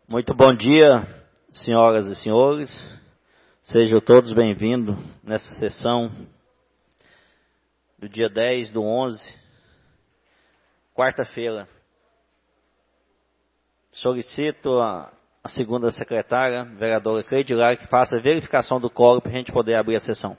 Muito bom dia, senhoras e senhores. Sejam todos bem-vindos nessa sessão do dia 10/11, quarta-feira. Solicito a segunda secretária, vereadora Cleide Hilário, que faça a verificação do quórum para a gente poder abrir a sessão.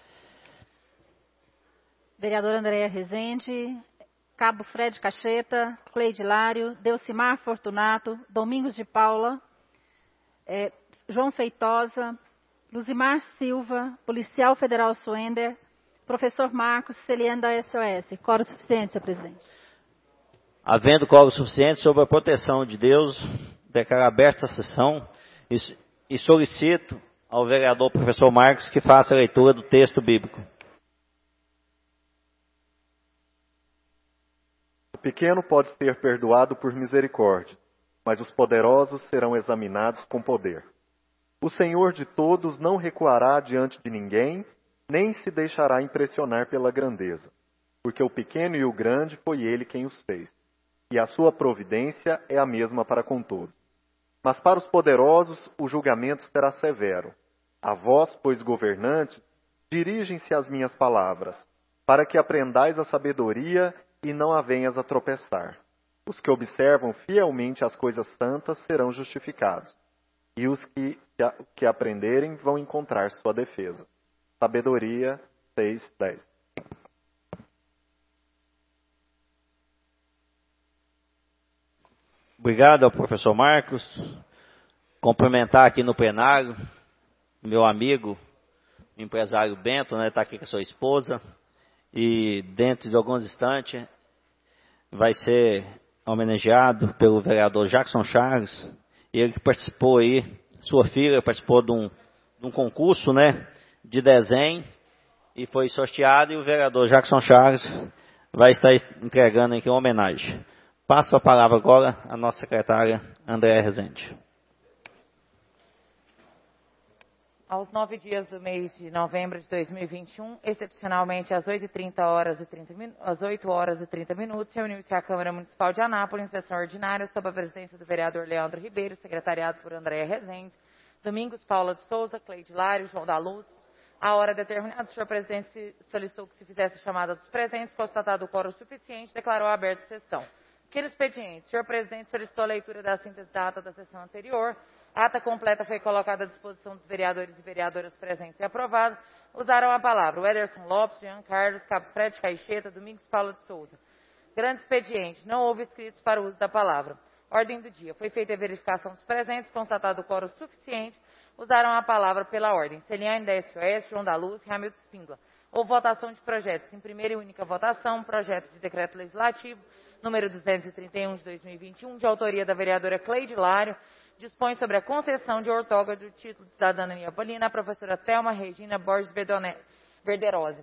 Vereadora Andréia Rezende, Cabo Fred Cacheta, Cleide Hilário, Delcimar Fortunato, Domingos de Paula, João Feitosa, Luzimar Silva, Policial Federal Suender, Professor Marcos, Celiane da SOS. Quórum suficiente, senhor presidente. Havendo quórum suficiente, sob a proteção de Deus, declaro aberta a sessão e solicito ao vereador professor Marcos que faça a leitura do texto bíblico. O pequeno pode ser perdoado por misericórdia, mas os poderosos serão examinados com poder. O Senhor de todos não recuará diante de ninguém, nem se deixará impressionar pela grandeza, porque o pequeno e o grande foi ele quem os fez, e a sua providência é a mesma para com todos. Mas para os poderosos o julgamento será severo. A vós, pois, governantes, dirigem-se as minhas palavras, para que aprendais a sabedoria e não a venhas a tropeçar. Os que observam fielmente as coisas santas serão justificados, e os que aprenderem vão encontrar sua defesa. Sabedoria 6:10. Obrigado ao professor Marcos. Cumprimentar aqui no plenário meu amigo, o empresário Bento, está aqui com a sua esposa. E dentro de alguns instantes vai ser homenageado pelo vereador Jackson Charles. Ele que participou aí, sua filha participou de um concurso, de desenho e foi sorteado, e o vereador Jackson Charles vai estar entregando aqui uma homenagem. Passo a palavra agora à nossa secretária Andréia Rezende. Aos 9 dias do mês de novembro de 2021, excepcionalmente às 8 horas e 30 minutos, reuniu-se a Câmara Municipal de Anápolis em sessão ordinária sob a presidência do vereador Leandro Ribeiro, secretariado por Andréia Rezende, Domingos Paula de Souza, Cleide Hilário, João da Luz. A hora determinada, o senhor presidente solicitou que se fizesse a chamada dos presentes, constatado o quórum suficiente, declarou aberta a sessão. Aquele expediente, o senhor presidente solicitou a leitura da síntese da ata da sessão anterior. A ata completa foi colocada à disposição dos vereadores e vereadoras presentes e aprovada. Usaram a palavra o Ederson Lopes, Jean Carlos, Cabo Fred Caixeta, Domingos Paulo de Souza. Grande expediente, não houve inscritos para o uso da palavra. Ordem do dia, foi feita a verificação dos presentes, constatado o quórum suficiente. Usaram a palavra pela ordem. Celiane da SOS, João da Luz, Ramilton Espíndola. Houve votação de projetos. Em primeira e única votação, projeto de decreto legislativo, número 231 de 2021, de autoria da vereadora Cleide Hilário, dispõe sobre a concessão de outorga do título de cidadania paulina à professora Thelma Regina Borges Verderose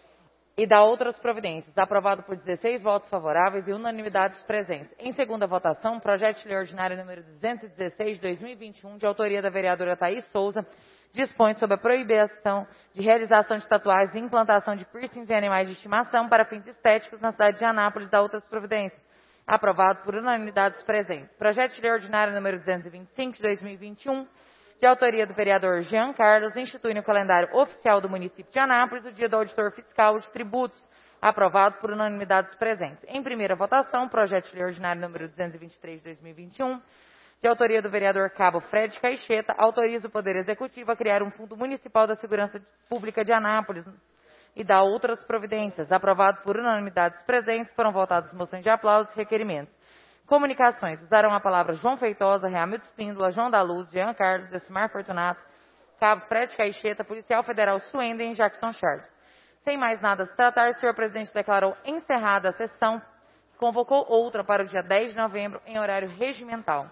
e da outras providências, aprovado por 16 votos favoráveis e unanimidade dos presentes. Em segunda votação, projeto de lei ordinário número 216 de 2021, de autoria da vereadora Thaís Souza, dispõe sobre a proibição de realização de tatuagens e implantação de piercings em animais de estimação para fins estéticos na cidade de Anápolis e da outras providências, aprovado por unanimidade dos presentes. Projeto de lei ordinário número 225 de 2021, de autoria do vereador Jean Carlos, institui no calendário oficial do município de Anápolis o dia do auditor fiscal de tributos, aprovado por unanimidade dos presentes. Em primeira votação, projeto de lei ordinário número 223 de 2021, de autoria do vereador Cabo Fred Caixeta, autoriza o Poder Executivo a criar um Fundo Municipal da Segurança Pública de Anápolis e da outras providências. Aprovado por unanimidade dos presentes, foram votadas moções de aplauso e requerimentos. Comunicações. Usaram a palavra João Feitosa, Ramilton Espíndola, João da Luz, Jean Carlos, Delcimar Fortunato, Cabo Fred Caixeta, Policial Federal Suender e Jackson Charles. Sem mais nada a se tratar, o senhor presidente declarou encerrada a sessão e convocou outra para o dia 10 de novembro em horário regimental.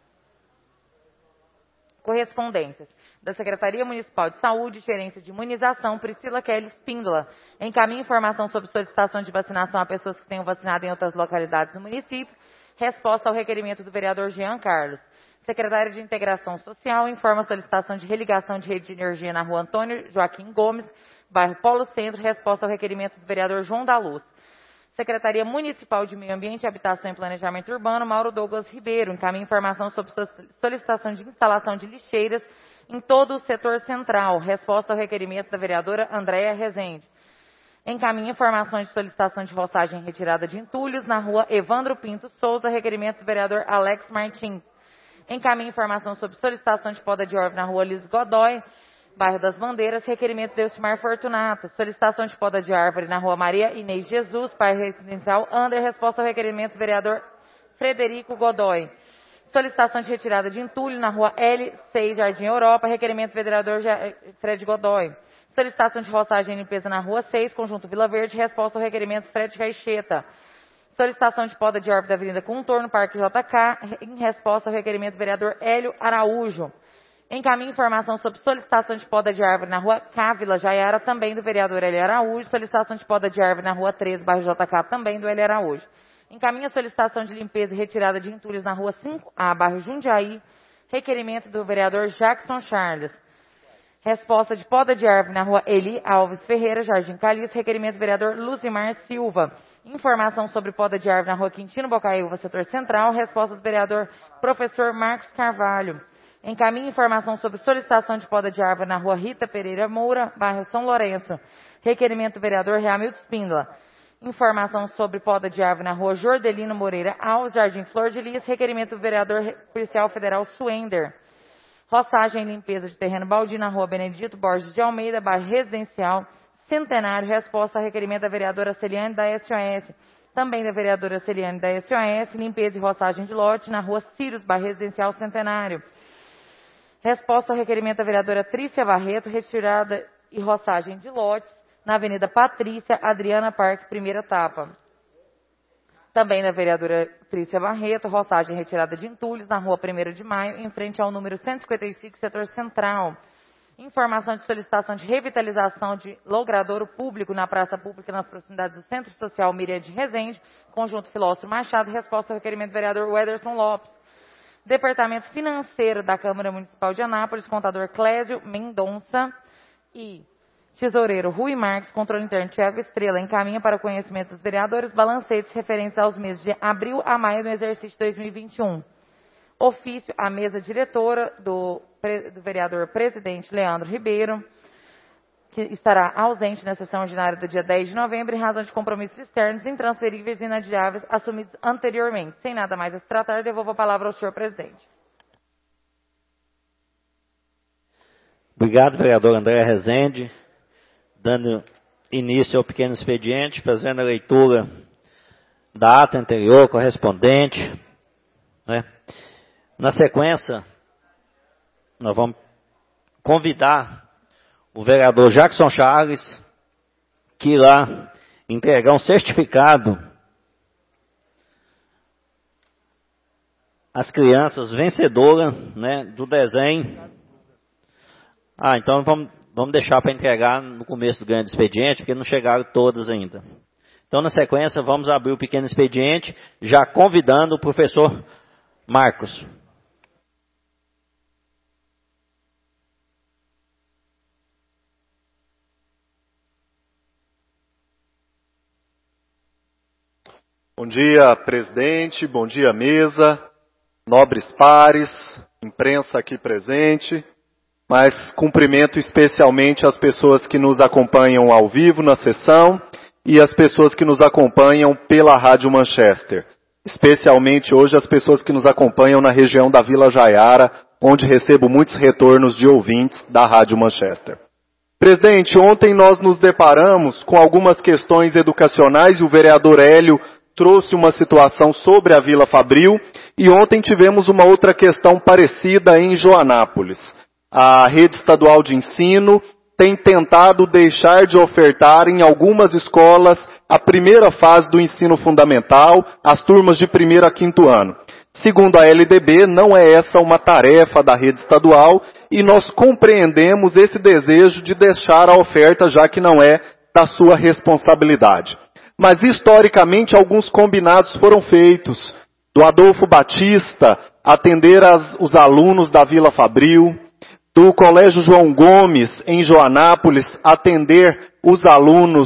Correspondências. Da Secretaria Municipal de Saúde, Gerência de Imunização, Priscila Kelly Espíndola. Encaminha informação sobre solicitação de vacinação a pessoas que tenham vacinado em outras localidades do município. Resposta ao requerimento do vereador Jean Carlos. Secretária de Integração Social informa a solicitação de religação de rede de energia na rua Antônio Joaquim Gomes, bairro Polo Centro. Resposta ao requerimento do vereador João da Luz. Secretaria Municipal de Meio Ambiente, Habitação e Planejamento Urbano, Mauro Douglas Ribeiro. Encaminha informação sobre solicitação de instalação de lixeiras em todo o setor central. Resposta ao requerimento da vereadora Andréa Rezende. Encaminha informações de solicitação de roçagem e retirada de entulhos na rua Evandro Pinto Souza. Requerimento do vereador Alex Martins. Encaminha informação sobre solicitação de poda de árvore na rua Liz Godoy, bairro das Bandeiras. Requerimento de Elcimar Fortunato. Solicitação de poda de árvore na rua Maria Inês Jesus, bairro residencial Under. Resposta ao requerimento do vereador Frederico Godoy. Solicitação de retirada de entulho na rua L6, Jardim Europa. Requerimento do vereador Fred Godoy. Solicitação de roçagem e limpeza na rua 6, Conjunto Vila Verde. Resposta ao requerimento Fred Caixeta. Solicitação de poda de árvore da Avenida Contorno, Parque JK. Em resposta ao requerimento do vereador Hélio Araújo. Encaminha informação sobre solicitação de poda de árvore na rua Cávila, Jaiara, também do vereador Hélio Araújo. Solicitação de poda de árvore na rua 13, bairro JK, também do Hélio Araújo. Encaminha solicitação de limpeza e retirada de entulhos na rua 5A, bairro Jundiaí. Requerimento do vereador Jackson Charles. Resposta de poda de árvore na rua Eli Alves Ferreira, Jardim Calixto. Requerimento do vereador Luzimar Silva. Informação sobre poda de árvore na rua Quintino Bocaiúva, setor central. Resposta do vereador professor Marcos Carvalho. Encaminha informação sobre solicitação de poda de árvore na rua Rita Pereira Moura, bairro São Lourenço. Requerimento do vereador Realmildo Spínola. Informação sobre poda de árvore na rua Jordelino Moreira Alves, Jardim Flor de Lis. Requerimento do vereador policial federal Suender. Roçagem e limpeza de terreno baldio na rua Benedito Borges de Almeida, bairro residencial Centenário. Resposta a requerimento da vereadora Celiane da SOS. Também da vereadora Celiane da SOS. Limpeza e roçagem de lote na rua Círios, bairro residencial Centenário. Resposta ao requerimento da vereadora Trícia Barreto. Retirada e roçagem de lotes na Avenida Patrícia Adriana Parque, primeira etapa. Também da vereadora Trícia Barreto, roçagem e retirada de entulhos na rua 1º de Maio, em frente ao número 155, setor central. Informação de solicitação de revitalização de logradouro público na praça pública nas proximidades do Centro Social Miriam de Rezende, Conjunto Filósofo Machado. Resposta ao requerimento do vereador Wederson Lopes. Departamento Financeiro da Câmara Municipal de Anápolis, contador Clésio Mendonça e tesoureiro Rui Marques, controle interno Thiago Estrela. Encaminha para o conhecimento dos vereadores balancetes referentes aos meses de abril a maio do exercício 2021. Ofício à mesa diretora do vereador presidente Leandro Ribeiro, que estará ausente na sessão ordinária do dia 10 de novembro em razão de compromissos externos intransferíveis e inadiáveis assumidos anteriormente. Sem nada mais a se tratar, devolvo a palavra ao senhor presidente. Obrigado, vereador André Rezende. Dando início ao pequeno expediente, fazendo a leitura da ata anterior, correspondente. Né? Na sequência, nós vamos convidar o vereador Jackson Charles, que irá entregar um certificado às crianças vencedoras, né, do desenho. Então vamos deixar para entregar no começo do grande expediente, porque não chegaram todas ainda. Então, na sequência, vamos abrir o pequeno expediente, já convidando o professor Marcos. Bom dia, presidente, bom dia, mesa, nobres pares, imprensa aqui presente, mas cumprimento especialmente as pessoas que nos acompanham ao vivo na sessão e as pessoas que nos acompanham pela Rádio Manchester, especialmente hoje as pessoas que nos acompanham na região da Vila Jaiara, onde recebo muitos retornos de ouvintes da Rádio Manchester. Presidente, ontem nós nos deparamos com algumas questões educacionais e o vereador Hélio trouxe uma situação sobre a Vila Fabril e ontem tivemos uma outra questão parecida em Joanápolis. A rede estadual de ensino tem tentado deixar de ofertar em algumas escolas a primeira fase do ensino fundamental, as turmas de 1º a 5º ano. Segundo a LDB, não é essa uma tarefa da rede estadual e nós compreendemos esse desejo de deixar a oferta, já que não é da sua responsabilidade. Mas historicamente alguns combinados foram feitos. Do Adolfo Batista atender os alunos da Vila Fabril, do Colégio João Gomes em Joanápolis atender os alunos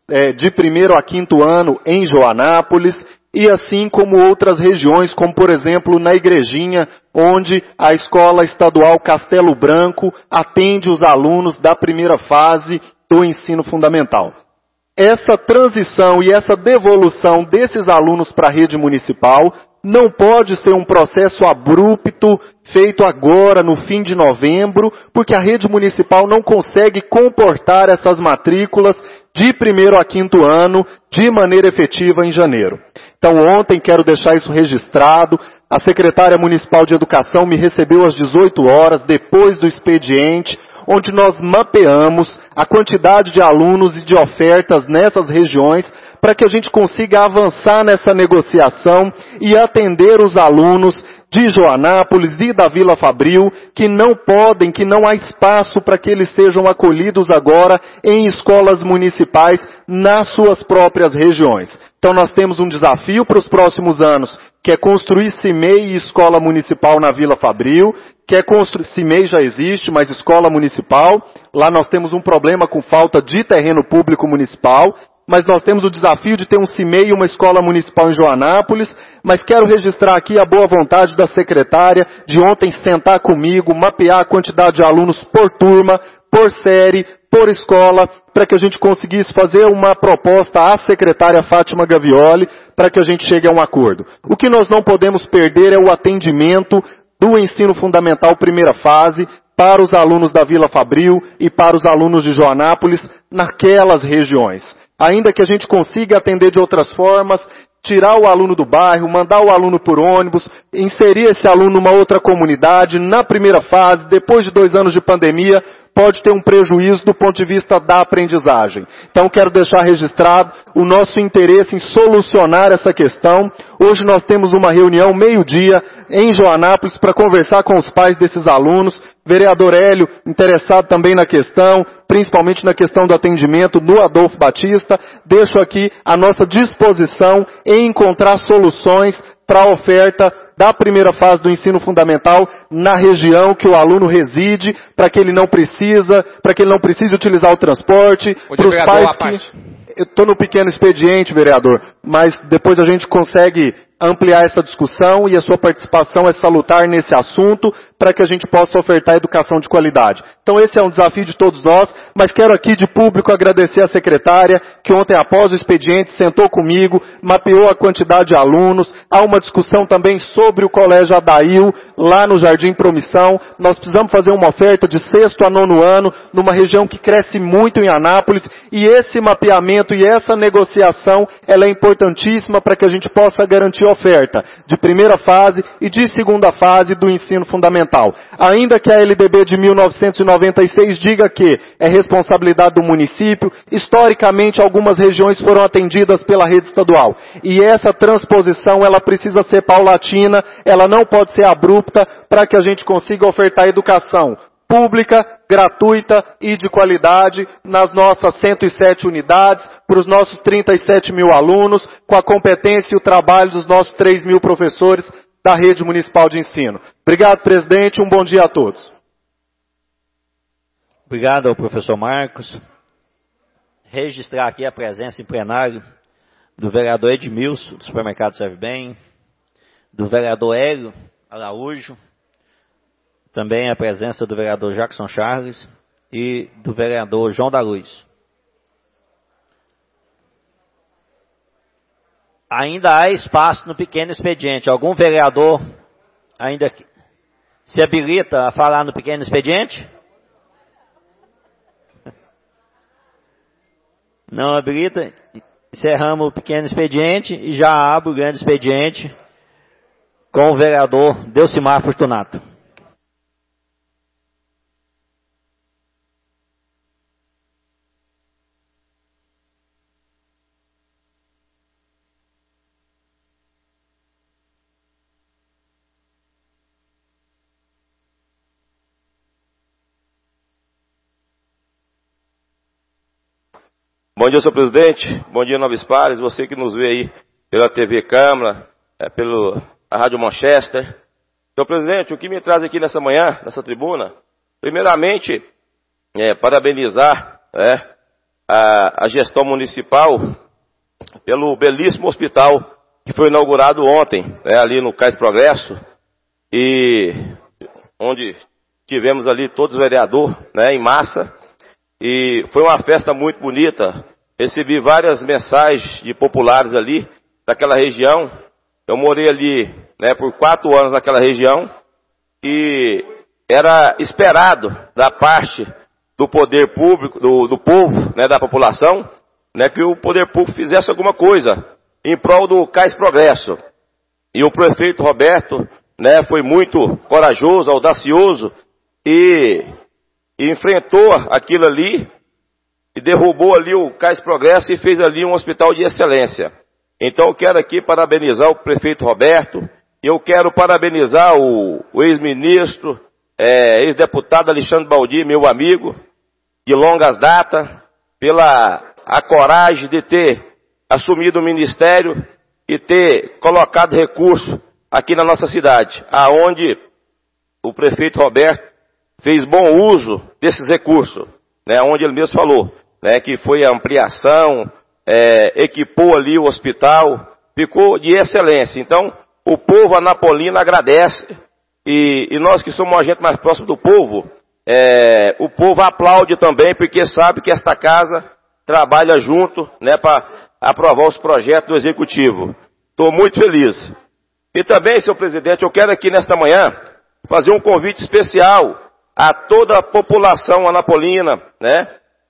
de 1º a 5º ano em Joanápolis, e assim como outras regiões, como por exemplo na Igrejinha, onde a Escola Estadual Castelo Branco atende os alunos da primeira fase do ensino fundamental. Essa transição e essa devolução desses alunos para a rede municipal não pode ser um processo abrupto, feito agora, no fim de novembro, porque a rede municipal não consegue comportar essas matrículas de 1º a 5º ano de maneira efetiva em janeiro. Então ontem, quero deixar isso registrado, a secretária municipal de educação me recebeu às 18 horas, depois do expediente, onde nós mapeamos a quantidade de alunos e de ofertas nessas regiões, para que a gente consiga avançar nessa negociação e atender os alunos de Joanápolis e da Vila Fabril, que não podem, que não há espaço para que eles sejam acolhidos agora em escolas municipais nas suas próprias regiões. Então nós temos um desafio para os próximos anos, que é construir CIMEI e escola municipal na Vila Fabril, que é construir, CIMEI já existe, mas escola municipal, lá nós temos um problema com falta de terreno público municipal, mas nós temos o desafio de ter um CIMEI e uma escola municipal em Joanápolis, mas quero registrar aqui a boa vontade da secretária de ontem sentar comigo, mapear a quantidade de alunos por turma, por série, por escola, para que a gente conseguisse fazer uma proposta à secretária Fátima Gavioli, para que a gente chegue a um acordo. O que nós não podemos perder é o atendimento do ensino fundamental primeira fase, para os alunos da Vila Fabril e para os alunos de Joanápolis, naquelas regiões. Ainda que a gente consiga atender de outras formas, tirar o aluno do bairro, mandar o aluno por ônibus, inserir esse aluno numa outra comunidade, na primeira fase, depois de 2 anos de pandemia, pode ter um prejuízo do ponto de vista da aprendizagem. Então quero deixar registrado o nosso interesse em solucionar essa questão. Hoje nós temos uma reunião meio-dia em Joanápolis para conversar com os pais desses alunos. Vereador Hélio, interessado também na questão, principalmente na questão do atendimento no Adolfo Batista. Deixo aqui a nossa disposição em encontrar soluções para a oferta da primeira fase do ensino fundamental na região que o aluno reside, para que ele não precise utilizar o transporte, para os pais que... Eu estou no pequeno expediente, vereador, mas depois a gente consegue ampliar essa discussão e a sua participação é salutar nesse assunto para que a gente possa ofertar educação de qualidade. Então esse é um desafio de todos nós, mas quero aqui de público agradecer a secretária que ontem após o expediente sentou comigo, mapeou a quantidade de alunos, há uma discussão também sobre o Colégio Adail lá no Jardim Promissão. Nós precisamos fazer uma oferta de 6º a 9º ano numa região que cresce muito em Anápolis e esse mapeamento e essa negociação ela é importantíssima para que a gente possa garantir a oferta de primeira fase e de segunda fase do ensino fundamental. Ainda que a LDB de 1996 diga que é responsabilidade do município, historicamente algumas regiões foram atendidas pela rede estadual. E essa transposição ela precisa ser paulatina, ela não pode ser abrupta para que a gente consiga ofertar educação pública, gratuita e de qualidade nas nossas 107 unidades, para os nossos 37 mil alunos, com a competência e o trabalho dos nossos 3 mil professores da rede municipal de ensino. Obrigado, presidente, um bom dia a todos. Obrigado ao professor Marcos. Registrar aqui a presença em plenário do vereador Edmilson, do supermercado Serve Bem, do vereador Hélio Araújo, também a presença do vereador Jackson Charles e do vereador João da Luz. Ainda há espaço no pequeno expediente. Algum vereador ainda se habilita a falar no pequeno expediente? Não habilita? Encerramos o pequeno expediente e já abro o grande expediente com o vereador Delcimar Fortunato. Bom dia, senhor presidente. Bom dia, Nobres Pares. Você que nos vê aí pela TV Câmara, pela Rádio Manchester. Senhor presidente, o que me traz aqui nessa manhã, nessa tribuna, primeiramente, parabenizar a gestão municipal pelo belíssimo hospital que foi inaugurado ontem, né, ali no Cais Progresso, e onde tivemos ali todos os vereadores, né, em massa, e foi uma festa muito bonita. Recebi várias mensagens de populares ali daquela região. Eu morei ali, né, por 4 anos naquela região, e era esperado da parte do poder público, do povo, né, da população, né, que o poder público fizesse alguma coisa em prol do Cais Progresso. E o prefeito Roberto, né, foi muito corajoso, audacioso, e enfrentou aquilo ali, e derrubou ali o Cais Progresso e fez ali um hospital de excelência. Então eu quero aqui parabenizar o prefeito Roberto, e eu quero parabenizar o ex-ministro, ex-deputado Alexandre Baldi, meu amigo, de longas datas, pela a coragem de ter assumido o ministério e ter colocado recurso aqui na nossa cidade, aonde o prefeito Roberto fez bom uso desses recursos, né, onde ele mesmo falou, né, que foi a ampliação, equipou ali o hospital, ficou de excelência. Então, o povo anapolino agradece, e nós que somos a gente mais próximo do povo, o povo aplaude também, porque sabe que esta casa trabalha junto, né, para aprovar os projetos do Executivo. Estou muito feliz. E também, senhor presidente, eu quero aqui nesta manhã fazer um convite especial a toda a população anapolina, né,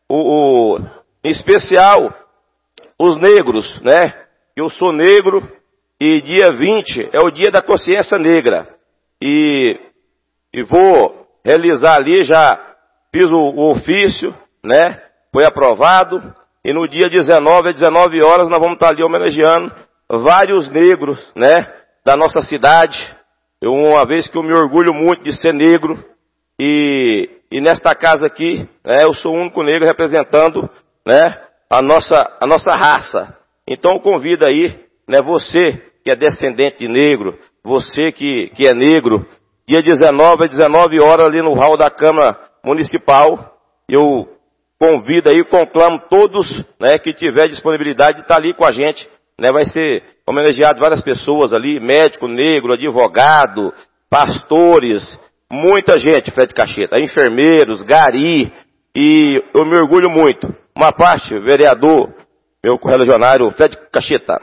em especial os negros, né, eu sou negro, e dia 20 é o dia da consciência negra, e vou realizar ali, já fiz o ofício, né, foi aprovado, e no dia 19, às 19 horas, nós vamos estar ali homenageando vários negros, né, da nossa cidade. Uma vez que eu me orgulho muito de ser negro, e nesta casa aqui, né, eu sou o único negro representando, né, a nossa raça. Então eu convido aí, né, você que é descendente de negro, você que é negro, dia 19, às 19 horas, ali no hall da Câmara Municipal, eu convido aí, conclamo todos, né, que tiver disponibilidade de estar ali com a gente, né, vai ser homenageado várias pessoas ali, médico negro, advogado, pastores, muita gente, Fred Cacheta, enfermeiros, gari, e eu me orgulho muito. Uma parte, vereador, meu correligionário, Fred Cacheta.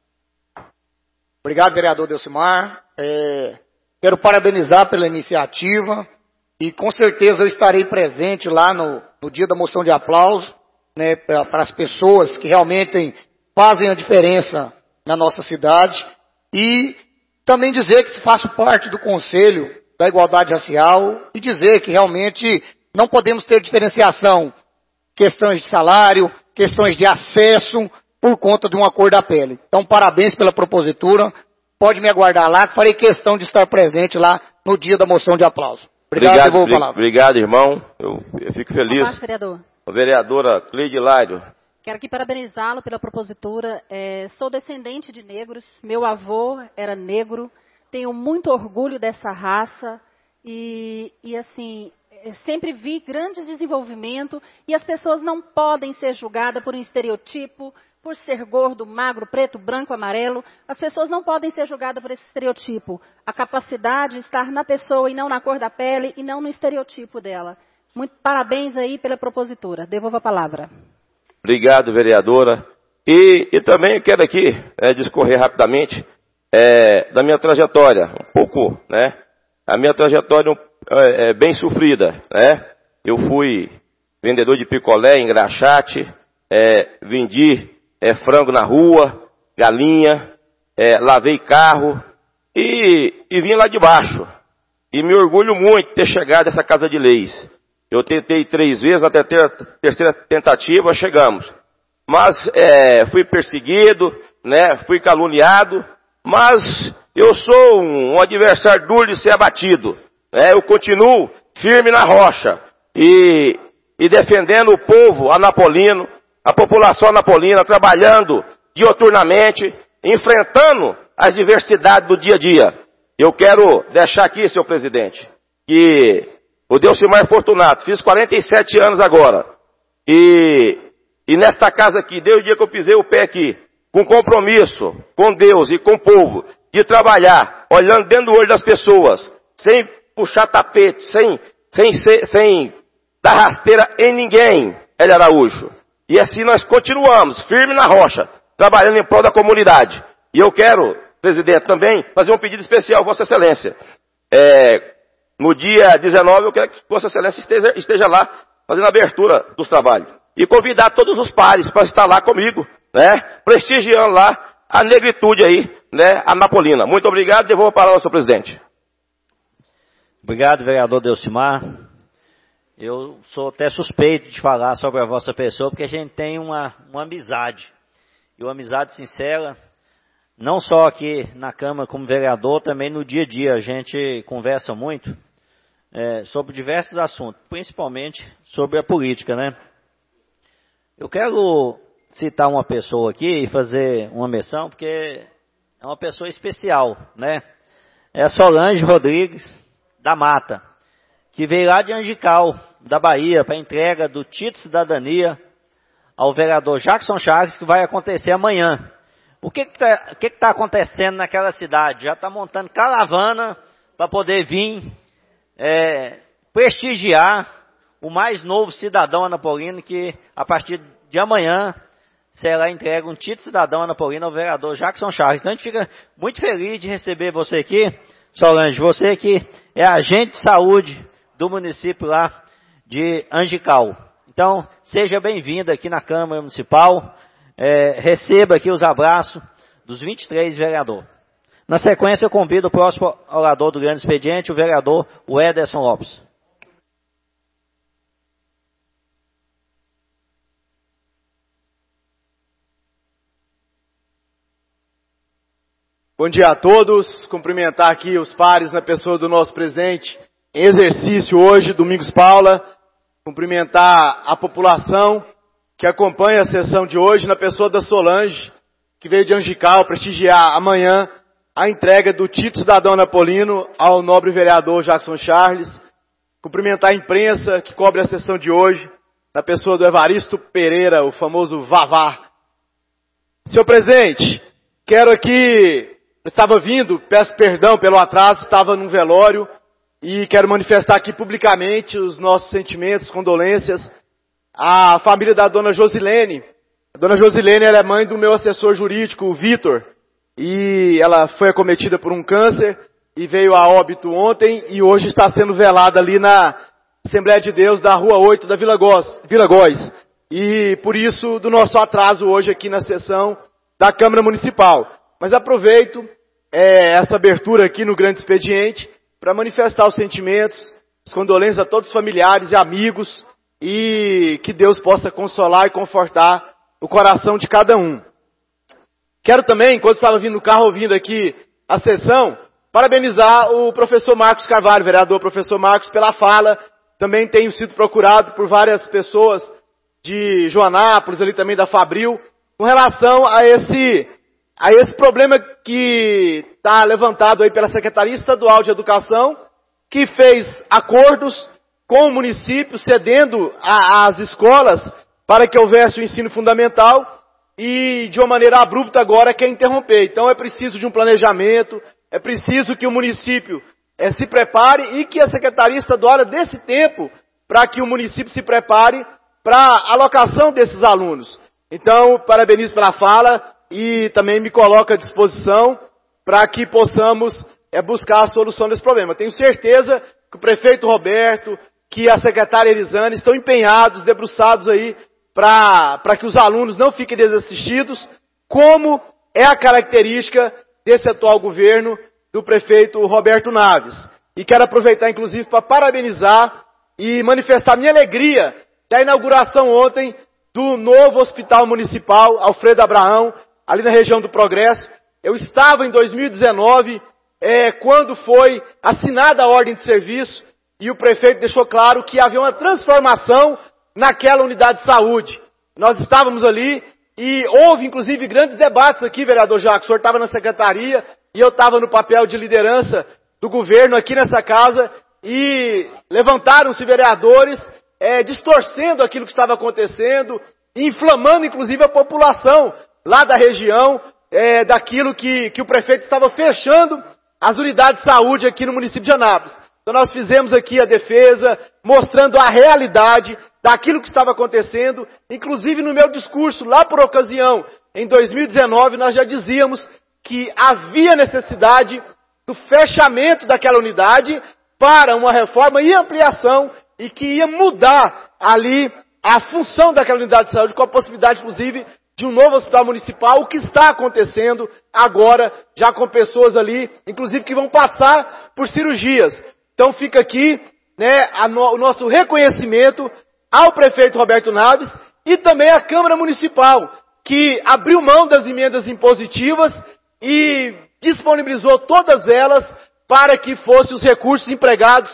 Obrigado, vereador Delcimar. Quero parabenizar pela iniciativa, e com certeza eu estarei presente lá no dia da moção de aplauso, né, para as pessoas que realmente fazem a diferença na nossa cidade, e também dizer que faço parte do Conselho da Igualdade Racial, e dizer que realmente não podemos ter diferenciação, questões de salário, questões de acesso, por conta de uma cor da pele. Então, parabéns pela propositura, pode me aguardar lá, que farei questão de estar presente lá no dia da moção de aplauso. Obrigado, devolvo a palavra. Obrigado, irmão. Eu fico feliz. Boa tarde, vereador. A vereadora Cleide Lário. Quero aqui parabenizá-lo pela propositura. Sou descendente de negros, meu avô era negro, tenho muito orgulho dessa raça e assim, sempre vi grandes desenvolvimento, e as pessoas não podem ser julgadas por um estereotipo, por ser gordo, magro, preto, branco, amarelo. As pessoas não podem ser julgadas por esse estereotipo. A capacidade está na pessoa e não na cor da pele e não no estereotipo dela. Muito parabéns aí pela propositura. Devolvo a palavra. Obrigado, vereadora. E também quero aqui discorrer rapidamente da minha trajetória, um pouco, né? A minha trajetória é bem sofrida, né? Eu fui vendedor de picolé, engraxate, vendi frango na rua, galinha, lavei carro e vim lá de baixo. E me orgulho muito de ter chegado a essa casa de leis. Eu tentei 3 vezes, até a terceira tentativa chegamos. Mas fui perseguido, né, fui caluniado, mas eu sou um adversário duro de ser abatido. Né, eu continuo firme na rocha e defendendo o povo anapolino, a população anapolina, trabalhando dioturnamente, enfrentando as diversidades do dia a dia. Eu quero deixar aqui, senhor presidente, que o Delcimar Fortunato, fiz 47 anos agora, e E nesta casa aqui, desde o dia que eu pisei o pé aqui, com compromisso com Deus e com o povo, de trabalhar, olhando dentro do olho das pessoas, sem puxar tapete, sem dar rasteira em ninguém, Hélio Araújo. E assim nós continuamos, firme na rocha, trabalhando em prol da comunidade. E eu quero, presidente, também fazer um pedido especial, Vossa Excelência. No dia 19, eu quero que Vossa Excelência esteja lá, fazendo a abertura dos trabalhos. E convidar todos os pares para estar lá comigo, né? Prestigiando lá a negritude aí, né? Anapolina. Muito obrigado, devolvo a palavra ao senhor presidente. Obrigado, vereador Delcimar. Eu sou até suspeito de falar sobre a vossa pessoa, porque a gente tem uma amizade. E uma amizade sincera, não só aqui na Câmara como vereador, também no dia a dia. A gente conversa muito sobre diversos assuntos, principalmente sobre a política, né? Eu quero citar uma pessoa aqui e fazer uma menção, porque é uma pessoa especial, né? É a Solange Rodrigues da Mata, que veio lá de Angical, da Bahia, para a entrega do título de cidadania ao vereador Jackson Charles, que vai acontecer amanhã. O que está acontecendo naquela cidade? Já está montando caravana para poder vir prestigiar o mais novo cidadão anapolino, que a partir de amanhã será entregue um título de cidadão anapolino ao vereador Jackson Charles. Então a gente fica muito feliz de receber você aqui, Solange, você que é agente de saúde do município lá de Angical. Então, seja bem-vinda aqui na Câmara Municipal, receba aqui os abraços dos 23 vereadores. Na sequência, eu convido o próximo orador do grande expediente, o vereador Ederson Lopes. Bom dia a todos, cumprimentar aqui os pares na pessoa do nosso presidente em exercício hoje, Domingos Paula, cumprimentar a população que acompanha a sessão de hoje na pessoa da Solange, que veio de Angical prestigiar amanhã a entrega do título cidadão anapolino ao nobre vereador Jackson Charles, cumprimentar a imprensa que cobre a sessão de hoje, na pessoa do Evaristo Pereira, o famoso Vavá. Senhor presidente, quero aqui, estava vindo, peço perdão pelo atraso, estava num velório e quero manifestar aqui publicamente os nossos sentimentos, condolências à família da dona Josilene. A dona Josilene, ela é mãe do meu assessor jurídico, o Vitor, e ela foi acometida por um câncer e veio a óbito ontem e hoje está sendo velada ali na Assembleia de Deus da Rua 8 da Vila Góes. E por isso do nosso atraso hoje aqui na sessão da Câmara Municipal. Mas aproveito essa abertura aqui no grande expediente para manifestar os sentimentos, as condolências a todos os familiares e amigos e que Deus possa consolar e confortar o coração de cada um. Quero também, enquanto estava vindo no carro ouvindo aqui a sessão, parabenizar o professor Marcos Carvalho, vereador professor Marcos, pela fala. Também tenho sido procurado por várias pessoas de Joanápolis, ali também da Fabril, com relação a esse problema que está levantado aí pela Secretaria Estadual de Educação, que fez acordos com o município, cedendo às escolas para que houvesse o ensino fundamental, e de uma maneira abrupta agora quer interromper. Então é preciso de um planejamento, é preciso que o município se prepare e que a Secretaria Estadual desse tempo para que o município se prepare para a alocação desses alunos. Então, parabenizo pela fala e também me coloco à disposição para que possamos buscar a solução desse problema. Tenho certeza que o prefeito Roberto, que a secretária Elisane estão empenhados, debruçados aí para que os alunos não fiquem desassistidos, como é a característica desse atual governo do prefeito Roberto Naves. E quero aproveitar, inclusive, para parabenizar e manifestar minha alegria da inauguração ontem do novo Hospital Municipal Alfredo Abraão, ali na região do Progresso. Eu estava em 2019, quando foi assinada a ordem de serviço, e o prefeito deixou claro que havia uma transformação naquela unidade de saúde. Nós estávamos ali e houve, inclusive, grandes debates aqui, vereador Jacques. O senhor estava na secretaria e eu estava no papel de liderança do governo aqui nessa casa e levantaram-se vereadores distorcendo aquilo que estava acontecendo inflamando inclusive a população lá da região, daquilo que o prefeito estava fechando as unidades de saúde aqui no município de Anápolis. Então nós fizemos aqui a defesa, mostrando a realidade daquilo que estava acontecendo. Inclusive no meu discurso, lá por ocasião, em 2019, nós já dizíamos que havia necessidade do fechamento daquela unidade para uma reforma e ampliação e que ia mudar ali a função daquela unidade de saúde com a possibilidade, inclusive, de um novo hospital municipal, o que está acontecendo agora, já com pessoas ali, inclusive que vão passar por cirurgias. Então fica aqui, o nosso reconhecimento ao prefeito Roberto Naves e também à Câmara Municipal, que abriu mão das emendas impositivas e disponibilizou todas elas para que fossem os recursos empregados,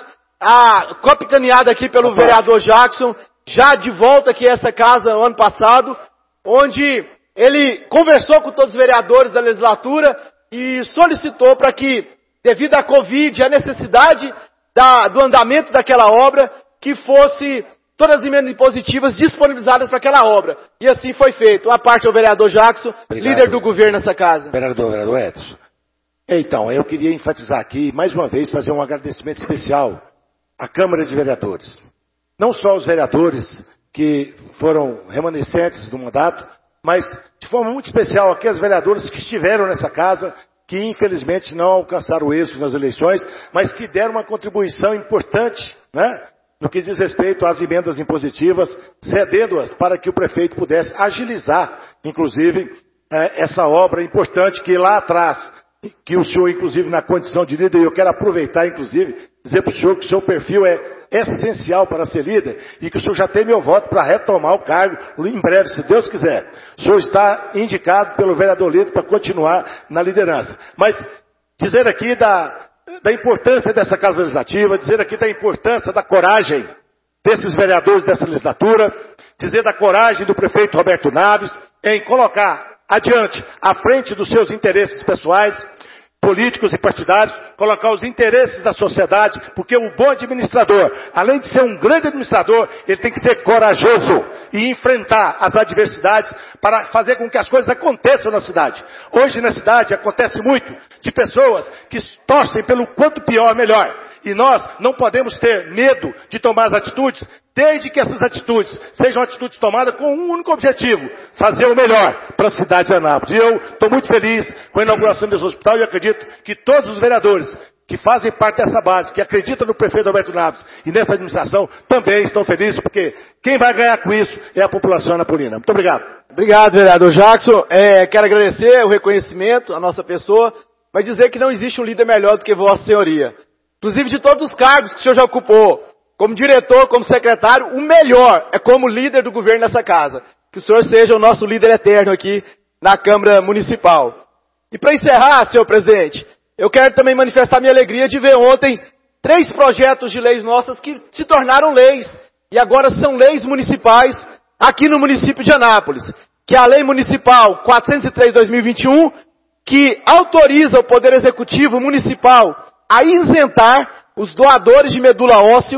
capitaneada aqui pelo vereador Jackson, já de volta aqui a essa casa no ano passado, onde ele conversou com todos os vereadores da legislatura e solicitou para que, devido à Covid, a necessidade do andamento daquela obra, que fosse todas as emendas impositivas disponibilizadas para aquela obra. E assim foi feito. A parte ao vereador Jackson, líder do governo nessa casa. Vereador Edson. Então, eu queria enfatizar aqui, mais uma vez, fazer um agradecimento especial à Câmara de Vereadores. Não só os vereadores que foram remanescentes do mandato, mas de forma muito especial aqueles vereadores que estiveram nessa casa, que infelizmente não alcançaram o êxito nas eleições, mas que deram uma contribuição importante, no que diz respeito às emendas impositivas, cedendo-as para que o prefeito pudesse agilizar, inclusive, essa obra importante que lá atrás, que o senhor, inclusive, na condição de líder, e eu quero aproveitar, inclusive, dizer para o senhor que o seu perfil é essencial para ser líder e que o senhor já tem meu voto para retomar o cargo em breve, se Deus quiser. O senhor está indicado pelo vereador líder para continuar na liderança. Mas dizer aqui da importância dessa Casa Legislativa, dizer aqui da importância da coragem desses vereadores dessa legislatura, dizer da coragem do prefeito Roberto Naves em colocar adiante, à frente dos seus interesses pessoais, políticos e partidários, colocar os interesses da sociedade, porque o bom administrador, além de ser um grande administrador, ele tem que ser corajoso e enfrentar as adversidades para fazer com que as coisas aconteçam na cidade. Hoje na cidade acontece muito de pessoas que torcem pelo quanto pior melhor. E nós não podemos ter medo de tomar as atitudes, desde que essas atitudes sejam atitudes tomadas com um único objetivo: fazer o melhor para a cidade de Anápolis. E eu estou muito feliz com a inauguração desse hospital e acredito que todos os vereadores que fazem parte dessa base, que acreditam no prefeito Roberto Naves e nessa administração, também estão felizes, porque quem vai ganhar com isso é a população anapolina. Muito obrigado. Obrigado, vereador Jackson. Quero agradecer o reconhecimento à nossa pessoa, mas dizer que não existe um líder melhor do que Vossa Senhoria. Inclusive de todos os cargos que o senhor já ocupou, como diretor, como secretário, o melhor é como líder do governo nessa casa. Que o senhor seja o nosso líder eterno aqui na Câmara Municipal. E para encerrar, senhor presidente, eu quero também manifestar minha alegria de ver ontem 3 projetos de leis nossas que se tornaram leis e agora são leis municipais aqui no município de Anápolis. Que é a Lei Municipal 403/2021, que autoriza o Poder Executivo Municipal a isentar os doadores de medula óssea,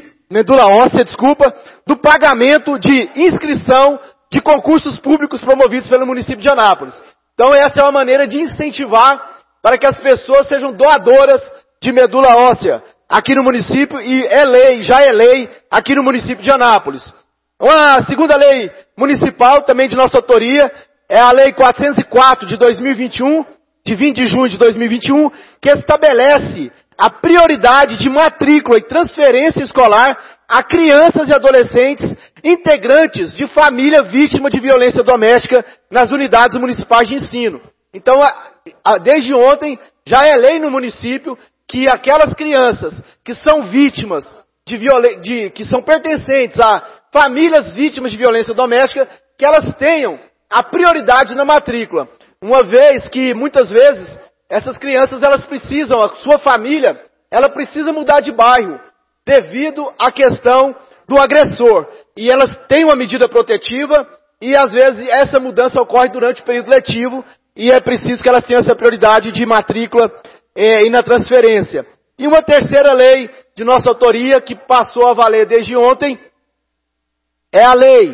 do pagamento de inscrição de concursos públicos promovidos pelo município de Anápolis. Então essa é uma maneira de incentivar para que as pessoas sejam doadoras de medula óssea aqui no município, e já é lei aqui no município de Anápolis. Uma segunda lei municipal, também de nossa autoria, é a Lei 404 de 2021, de 20 de junho de 2021, que estabelece a prioridade de matrícula e transferência escolar a crianças e adolescentes integrantes de família vítima de violência doméstica nas unidades municipais de ensino. Então, desde ontem, já é lei no município que aquelas crianças que são vítimas que são pertencentes a famílias vítimas de violência doméstica, que elas tenham a prioridade na matrícula. Uma vez que, muitas vezes, essas crianças, elas precisam, a sua família, ela precisa mudar de bairro, devido à questão do agressor. E elas têm uma medida protetiva, e às vezes essa mudança ocorre durante o período letivo, e é preciso que elas tenham essa prioridade de matrícula e na transferência. E uma terceira lei de nossa autoria, que passou a valer desde ontem, é a Lei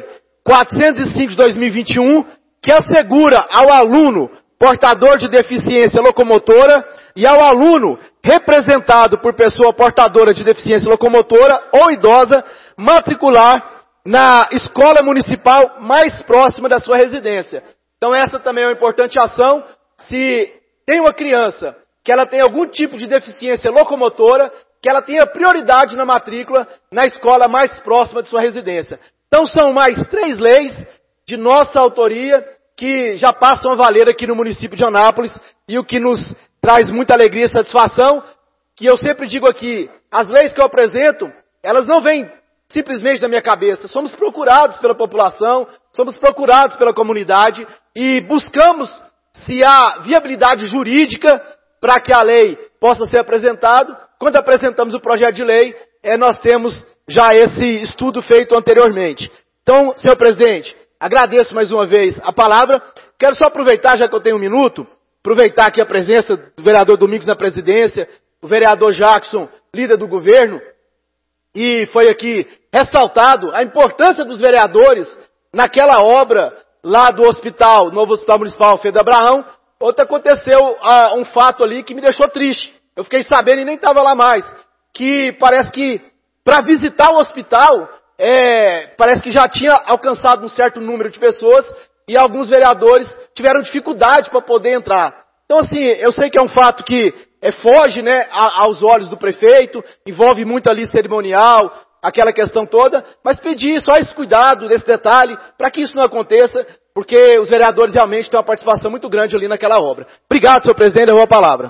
405 de 2021, que assegura ao aluno portador de deficiência locomotora e ao aluno representado por pessoa portadora de deficiência locomotora ou idosa matricular na escola municipal mais próxima da sua residência. Então essa também é uma importante ação. Se tem uma criança que ela tem algum tipo de deficiência locomotora, que ela tenha prioridade na matrícula na escola mais próxima de sua residência. Então são mais 3 leis de nossa autoria que já passam a valer aqui no município de Anápolis, e o que nos traz muita alegria e satisfação, que eu sempre digo aqui, as leis que eu apresento, elas não vêm simplesmente da minha cabeça. Somos procurados pela população, somos procurados pela comunidade e buscamos se há viabilidade jurídica para que a lei possa ser apresentada. Quando apresentamos o projeto de lei, nós temos já esse estudo feito anteriormente. Então, senhor presidente, agradeço mais uma vez a palavra. Quero só aproveitar, já que eu tenho um minuto, aproveitar aqui a presença do vereador Domingos na presidência, o vereador Jackson, líder do governo, e foi aqui ressaltado a importância dos vereadores naquela obra lá do hospital, novo Hospital Municipal Alfredo Abraão. Ontem aconteceu um fato ali que me deixou triste. Eu fiquei sabendo e nem estava lá mais, que parece que para visitar o hospital, parece que já tinha alcançado um certo número de pessoas e alguns vereadores tiveram dificuldade para poder entrar. Então assim, eu sei que é um fato que foge, né, aos olhos do prefeito, envolve muito ali cerimonial, aquela questão toda, mas pedir só esse cuidado, desse detalhe, para que isso não aconteça, porque os vereadores realmente têm uma participação muito grande ali naquela obra. Obrigado, senhor presidente, eu vou a palavra.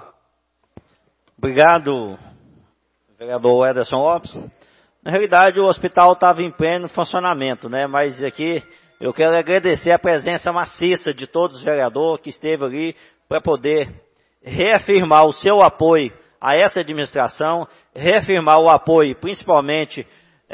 Obrigado, vereador Ederson Lopes. Na realidade, o hospital estava em pleno funcionamento, né? Mas aqui eu quero agradecer a presença maciça de todos os vereadores que esteve ali para poder reafirmar o seu apoio a essa administração, reafirmar o apoio principalmente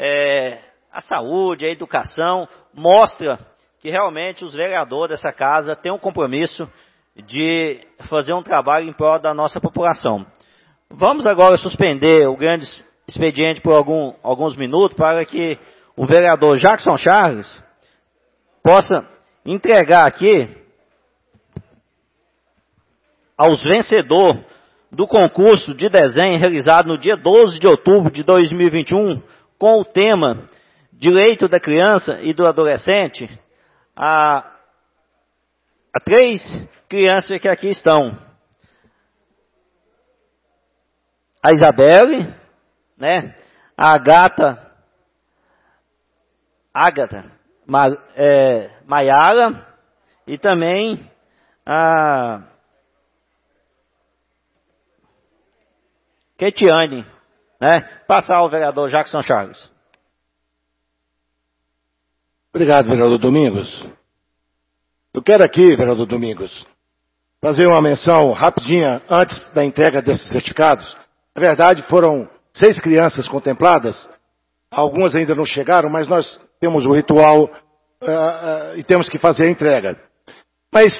à saúde, à educação. Mostra que realmente os vereadores dessa casa têm um compromisso de fazer um trabalho em prol da nossa população. Vamos agora suspender o grande expediente por alguns minutos para que o vereador Jackson Charles possa entregar aqui aos vencedores do concurso de desenho realizado no dia 12 de outubro de 2021 com o tema Direito da Criança e do Adolescente, a 3 crianças que aqui estão. A Isabelle, né? A Ágata, Maiara e também a Ketiane, né? Passar ao vereador Jackson Charles. Obrigado, vereador Domingos. Eu quero aqui, vereador Domingos, fazer uma menção rapidinha antes da entrega desses certificados. Na verdade, foram 6 crianças contempladas, algumas ainda não chegaram, mas nós temos o ritual e temos que fazer a entrega. Mas,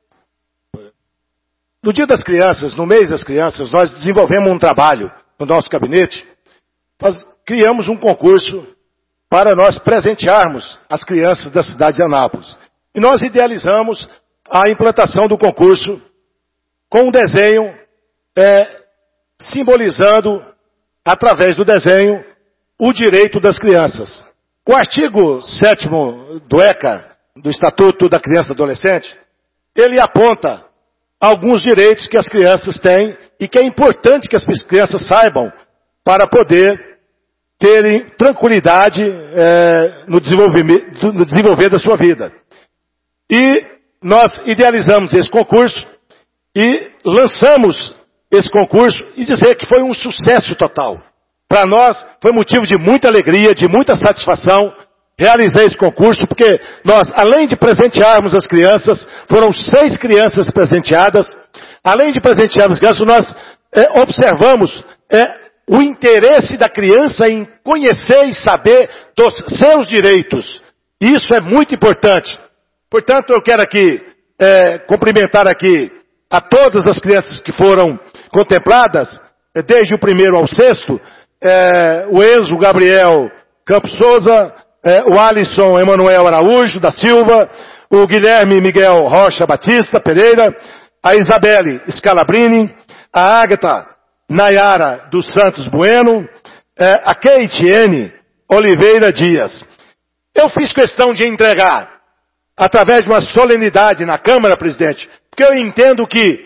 no Dia das Crianças, no mês das crianças, nós desenvolvemos um trabalho no nosso gabinete, criamos um concurso para nós presentearmos as crianças da cidade de Anápolis. E nós idealizamos a implantação do concurso com um desenho simbolizando, através do desenho, o direito das crianças. O artigo 7º do ECA, do Estatuto da Criança e do Adolescente, ele aponta alguns direitos que as crianças têm e que é importante que as crianças saibam para poder terem tranquilidade no desenvolver da sua vida. E nós idealizamos esse concurso e lançamos esse concurso e dizer que foi um sucesso total. Para nós foi motivo de muita alegria, de muita satisfação realizar esse concurso, porque nós, além de presentearmos as crianças, foram 6 crianças presenteadas, além de presentearmos as crianças, nós observamos o interesse da criança em conhecer e saber dos seus direitos. Isso é muito importante. Portanto, eu quero aqui cumprimentar aqui a todas as crianças que foram contempladas, desde o 1º ao 6º, o Enzo Gabriel Campos Souza, o Alisson Emanuel Araújo da Silva, o Guilherme Miguel Rocha Batista Pereira, a Isabelle Scalabrini, a Agatha Nayara dos Santos Bueno, a Kate N. Oliveira Dias. Eu fiz questão de entregar, através de uma solenidade na Câmara, presidente, porque eu entendo que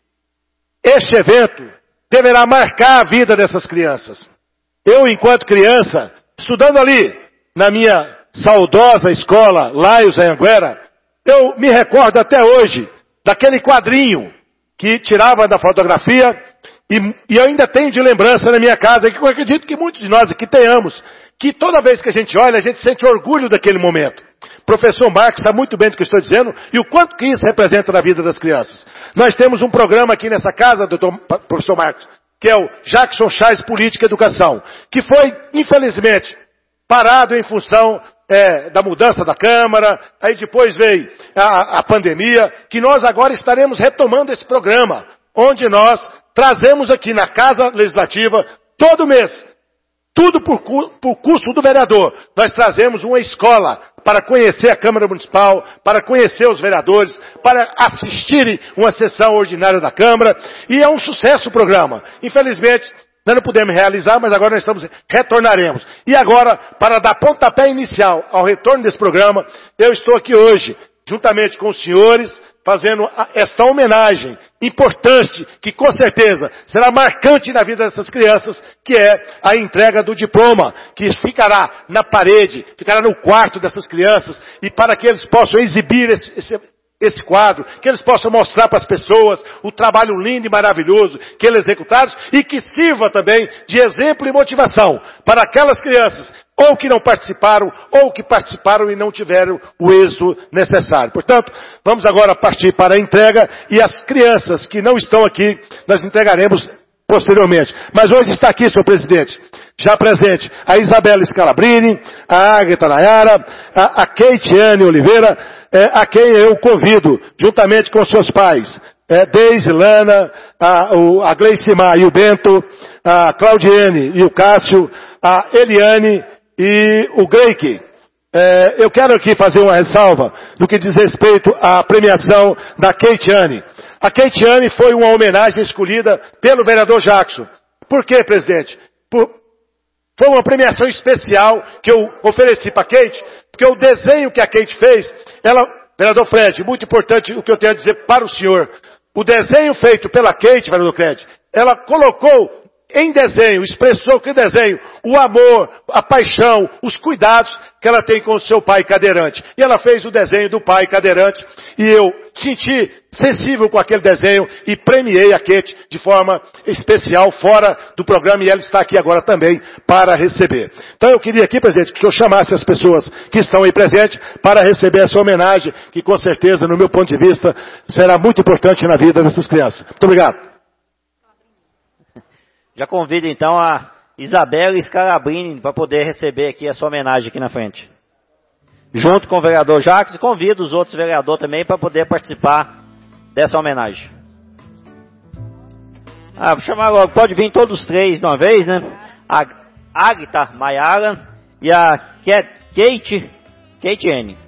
este evento deverá marcar a vida dessas crianças. Eu, enquanto criança, estudando ali na minha saudosa escola Laios Anhanguera, eu me recordo até hoje daquele quadrinho que tirava da fotografia e eu ainda tenho de lembrança na minha casa, que eu acredito que muitos de nós aqui tenhamos, que toda vez que a gente olha, a gente sente orgulho daquele momento. O professor Marcos sabe muito bem do que eu estou dizendo e o quanto que isso representa na vida das crianças. Nós temos um programa aqui nessa casa, professor Marcos, que é o Jackson Charles Política e Educação, que foi, infelizmente, parado em função da mudança da Câmara, aí depois veio a pandemia, que nós agora estaremos retomando esse programa, onde nós trazemos aqui na Casa Legislativa, todo mês, tudo por custo do vereador, nós trazemos uma escola para conhecer a Câmara Municipal, para conhecer os vereadores, para assistirem uma sessão ordinária da Câmara, e é um sucesso o programa. Infelizmente, nós não pudemos realizar, mas agora nós retornaremos. E agora, para dar pontapé inicial ao retorno desse programa, eu estou aqui hoje, juntamente com os senhores, fazendo esta homenagem importante, que com certeza será marcante na vida dessas crianças, que é a entrega do diploma, que ficará na parede, ficará no quarto dessas crianças, e para que eles possam exibir esse quadro, que eles possam mostrar para as pessoas o trabalho lindo e maravilhoso que eles executaram e que sirva também de exemplo e motivação para aquelas crianças ou que não participaram, ou que participaram e não tiveram o êxito necessário. Portanto, vamos agora partir para a entrega e as crianças que não estão aqui, nós entregaremos posteriormente. Mas hoje está aqui, senhor presidente, já presente, a Isabelle Scalabrini, a Agatha Nayara, a Kate Anne Oliveira, a quem eu convido, juntamente com seus pais, Deise, Lana, a Gleicimar e o Bento, a Claudiene e o Cássio, a Eliane e o Greike. Eu quero aqui fazer uma ressalva no que diz respeito à premiação da Kate Anne. A Kate Anne foi uma homenagem escolhida pelo vereador Jackson. Por quê, presidente? Foi uma especial que eu ofereci para a Kate, porque o desenho que a Kate fez, vereador Fred, muito importante o que eu tenho a dizer para o senhor. O desenho feito pela Kate, vereador Fred, ela colocou em desenho, expressou que desenho, o amor, a paixão, os cuidados que ela tem com o seu pai cadeirante. E ela fez o desenho do pai cadeirante e eu senti sensível com aquele desenho e premiei a Kate de forma especial fora do programa e ela está aqui agora também para receber. Então eu queria aqui, presidente, que o senhor chamasse as pessoas que estão aí presentes para receber essa homenagem que com certeza, no meu ponto de vista, será muito importante na vida dessas crianças. Muito obrigado. Já convido então a Isabelle Scalabrini para poder receber aqui essa homenagem aqui na frente. Junto com o vereador Jacques e convido os outros vereadores também para poder participar dessa homenagem. Vou chamar logo, pode vir todos os três de uma vez, né? A Agatha Nayara e a Kate Anne.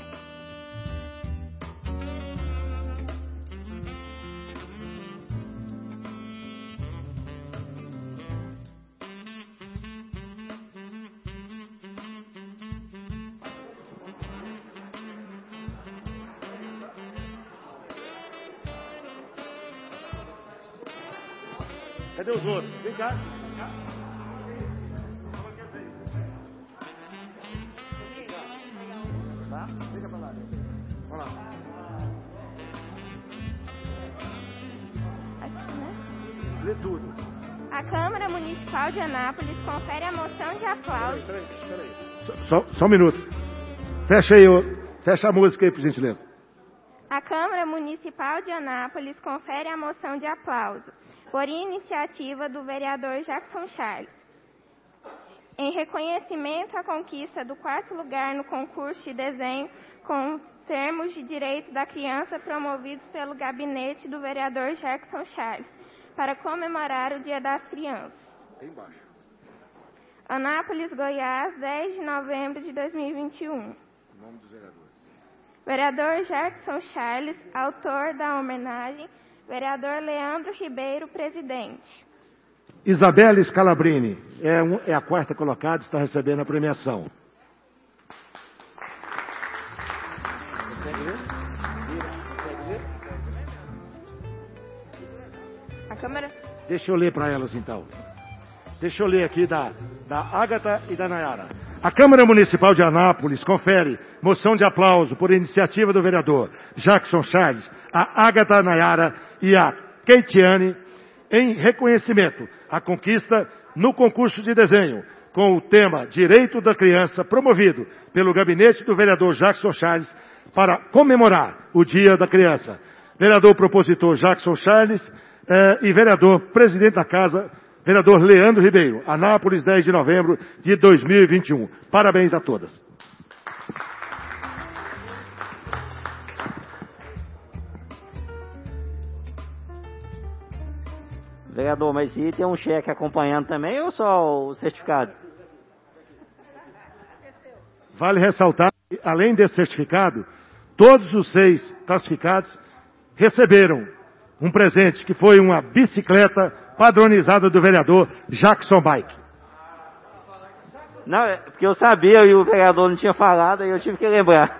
Cadê os outros? Vem cá. Tá? Fica pra lá. Vamos lá. Aqui, né? Lê tudo. A Câmara Municipal de Anápolis confere a moção de aplauso. Peraí. Só um minuto. Fecha a música aí, por gentileza. A Câmara Municipal de Anápolis confere a moção de aplauso por iniciativa do vereador Jackson Charles, em reconhecimento à conquista do 4º lugar no concurso de desenho com termos de direito da criança promovidos pelo gabinete do vereador Jackson Charles, para comemorar o Dia das Crianças. Anápolis, Goiás, 10 de novembro de 2021. Nome dos vereadores. Vereador Jackson Charles, autor da homenagem. Vereador Leandro Ribeiro, presidente. Isabelle Scalabrini é a quarta colocada, está recebendo a premiação. A câmera? Deixa eu ler para elas então. Deixa eu ler aqui da Ágata e da Nayara. A Câmara Municipal de Anápolis confere moção de aplauso por iniciativa do vereador Jackson Charles, a Ágata Nayara e a Keitiane em reconhecimento à conquista no concurso de desenho com o tema Direito da Criança, promovido pelo gabinete do vereador Jackson Charles para comemorar o Dia da Criança. Vereador propositor Jackson Charles e vereador presidente da Casa, vereador Leandro Ribeiro, Anápolis, 10 de novembro de 2021. Parabéns a todas. Vereador, mas e tem um cheque acompanhando também ou só o certificado? Vale ressaltar que, além desse certificado, todos os 6 classificados receberam um presente que foi uma bicicleta padronizada do vereador Jackson Bike. Não, porque eu sabia e o vereador não tinha falado, e eu tive que lembrar.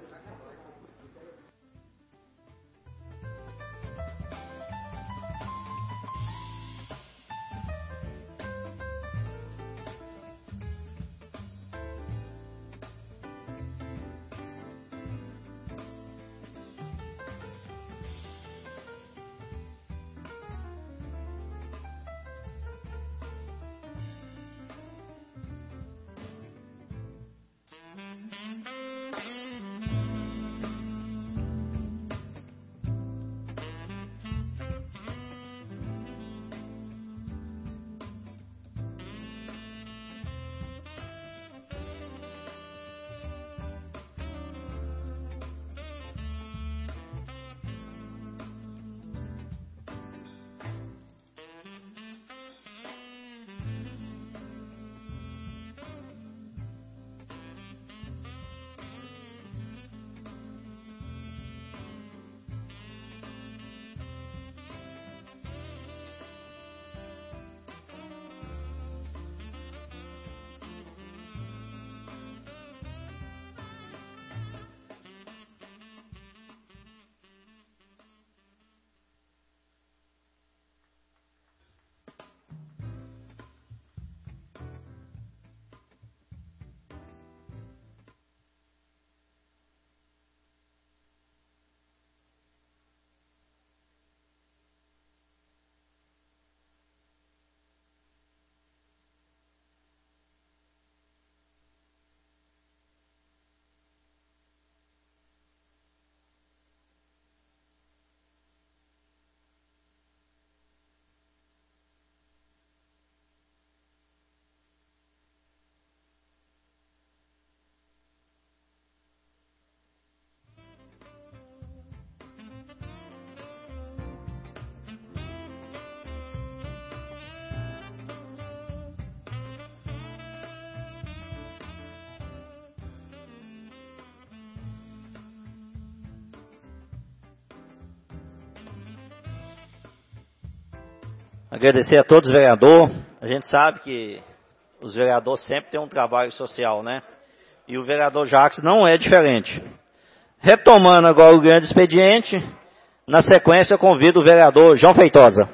Agradecer a todos os vereadores. A gente sabe que os vereadores sempre têm um trabalho social, né? E o vereador Jacques não é diferente. Retomando agora o grande expediente, na sequência eu convido o vereador João Feitosa.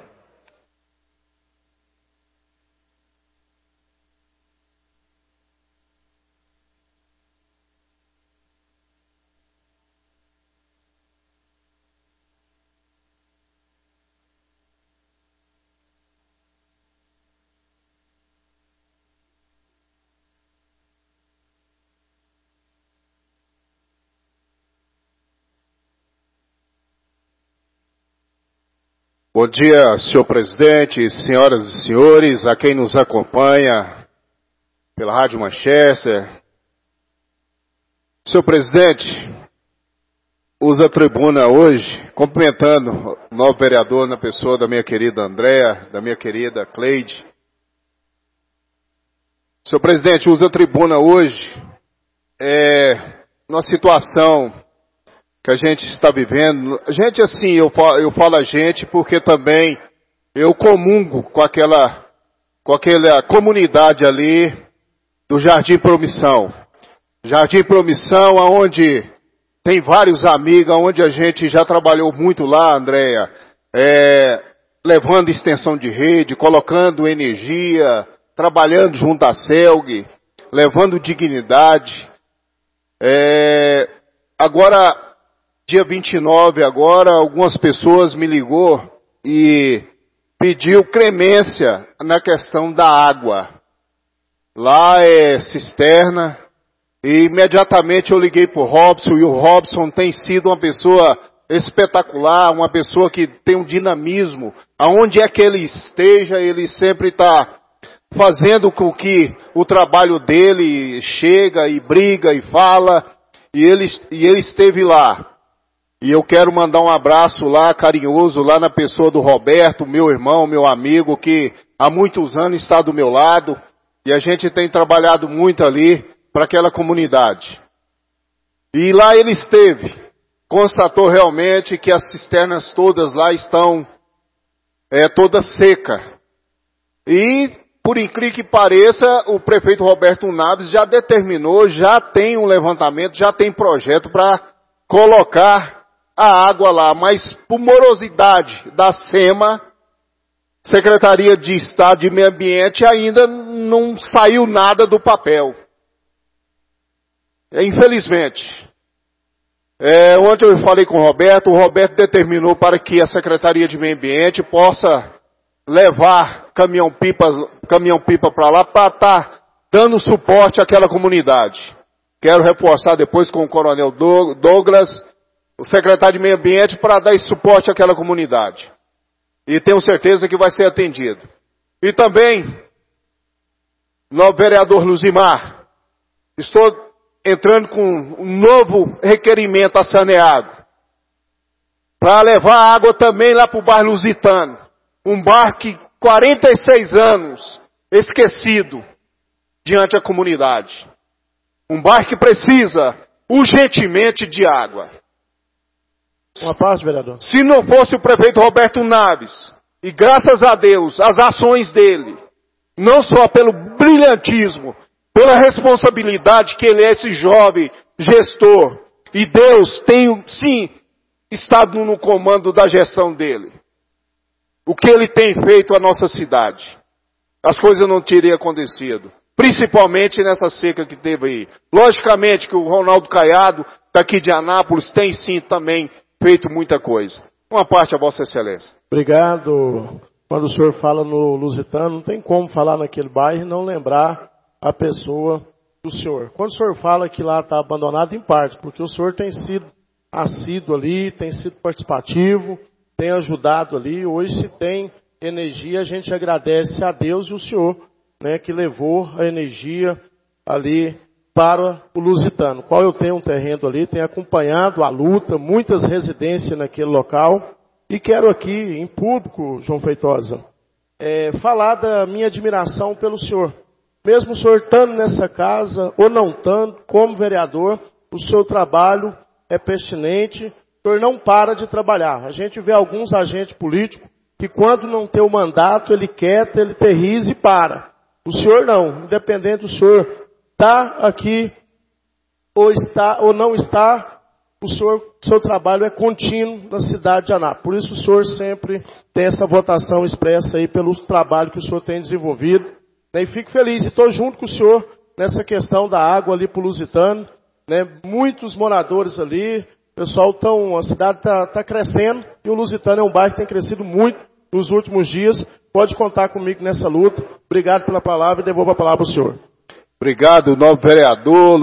Bom dia, senhor presidente, senhoras e senhores, a quem nos acompanha pela Rádio Manchester. Senhor presidente, uso a tribuna hoje cumprimentando o novo vereador na pessoa da minha querida Andréa, da minha querida Cleide. Senhor presidente, usa a tribuna hoje, numa situação que a gente está vivendo. A gente, assim, eu falo a gente porque também eu comungo com aquela comunidade ali do Jardim Promissão. Jardim Promissão, onde tem vários amigos, onde a gente já trabalhou muito lá, Andréia, levando extensão de rede, colocando energia, trabalhando junto à CELG, levando dignidade. Agora, dia 29, algumas pessoas me ligou e pediu clemência na questão da água. Lá é cisterna, e imediatamente eu liguei para o Robson, e o Robson tem sido uma pessoa espetacular, uma pessoa que tem um dinamismo. Aonde é que ele esteja, ele sempre está fazendo com que o trabalho dele chega e briga e fala, e ele esteve lá. E eu quero mandar um abraço lá, carinhoso, lá na pessoa do Roberto, meu irmão, meu amigo, que há muitos anos está do meu lado, e a gente tem trabalhado muito ali para aquela comunidade. E lá ele esteve, constatou realmente que as cisternas todas lá estão todas secas. E, por incrível que pareça, o prefeito Roberto Naves já determinou, já tem um levantamento, já tem projeto para colocar a água lá, mas por morosidade da SEMA, Secretaria de Estado de Meio Ambiente, ainda não saiu nada do papel. Infelizmente. Ontem eu falei com o Roberto determinou para que a Secretaria de Meio Ambiente possa levar caminhão-pipa para lá para estar dando suporte àquela comunidade. Quero reforçar depois com o Coronel Douglas, o secretário de Meio Ambiente, para dar esse suporte àquela comunidade. E tenho certeza que vai ser atendido. E também, no vereador Luzimar, estou entrando com um novo requerimento a Saneago, para levar água também lá para o bairro Lusitano. Um bairro que 46 anos esquecido diante da comunidade. Um bairro que precisa urgentemente de água. Uma parte, vereador. Se não fosse o prefeito Roberto Naves, e graças a Deus, as ações dele, não só pelo brilhantismo, pela responsabilidade que ele é esse jovem gestor, e Deus tem, sim, estado no comando da gestão dele. O que ele tem feito à nossa cidade, as coisas não teriam acontecido. Principalmente nessa seca que teve aí. Logicamente que o Ronaldo Caiado, daqui de Anápolis, tem sim também feito muita coisa. Uma parte a Vossa Excelência. Obrigado. Quando o senhor fala no Lusitano, não tem como falar naquele bairro e não lembrar a pessoa do senhor. Quando o senhor fala que lá está abandonado, em parte, porque o senhor tem sido assíduo ali, tem sido participativo, tem ajudado ali. Hoje, se tem energia, a gente agradece a Deus e o senhor, né, que levou a energia ali para o Lusitano, qual eu tenho um terreno ali, tenho acompanhado a luta, muitas residências naquele local, e quero aqui, em público, João Feitosa, falar da minha admiração pelo senhor. Mesmo o senhor estando nessa casa, ou não estando, como vereador, o seu trabalho é pertinente, o senhor não para de trabalhar. A gente vê alguns agentes políticos que quando não tem o mandato, ele quieta, ele terriza e para. O senhor não, independente do senhor está aqui ou não está, o seu trabalho é contínuo na cidade de Anápolis. Por isso o senhor sempre tem essa votação expressa aí pelo trabalho que o senhor tem desenvolvido. E fico feliz, e estou junto com o senhor nessa questão da água ali para o Lusitano. Né? Muitos moradores ali, pessoal, a cidade está crescendo, e o Lusitano é um bairro que tem crescido muito nos últimos dias. Pode contar comigo nessa luta. Obrigado pela palavra e devolvo a palavra ao senhor. Obrigado, novo vereador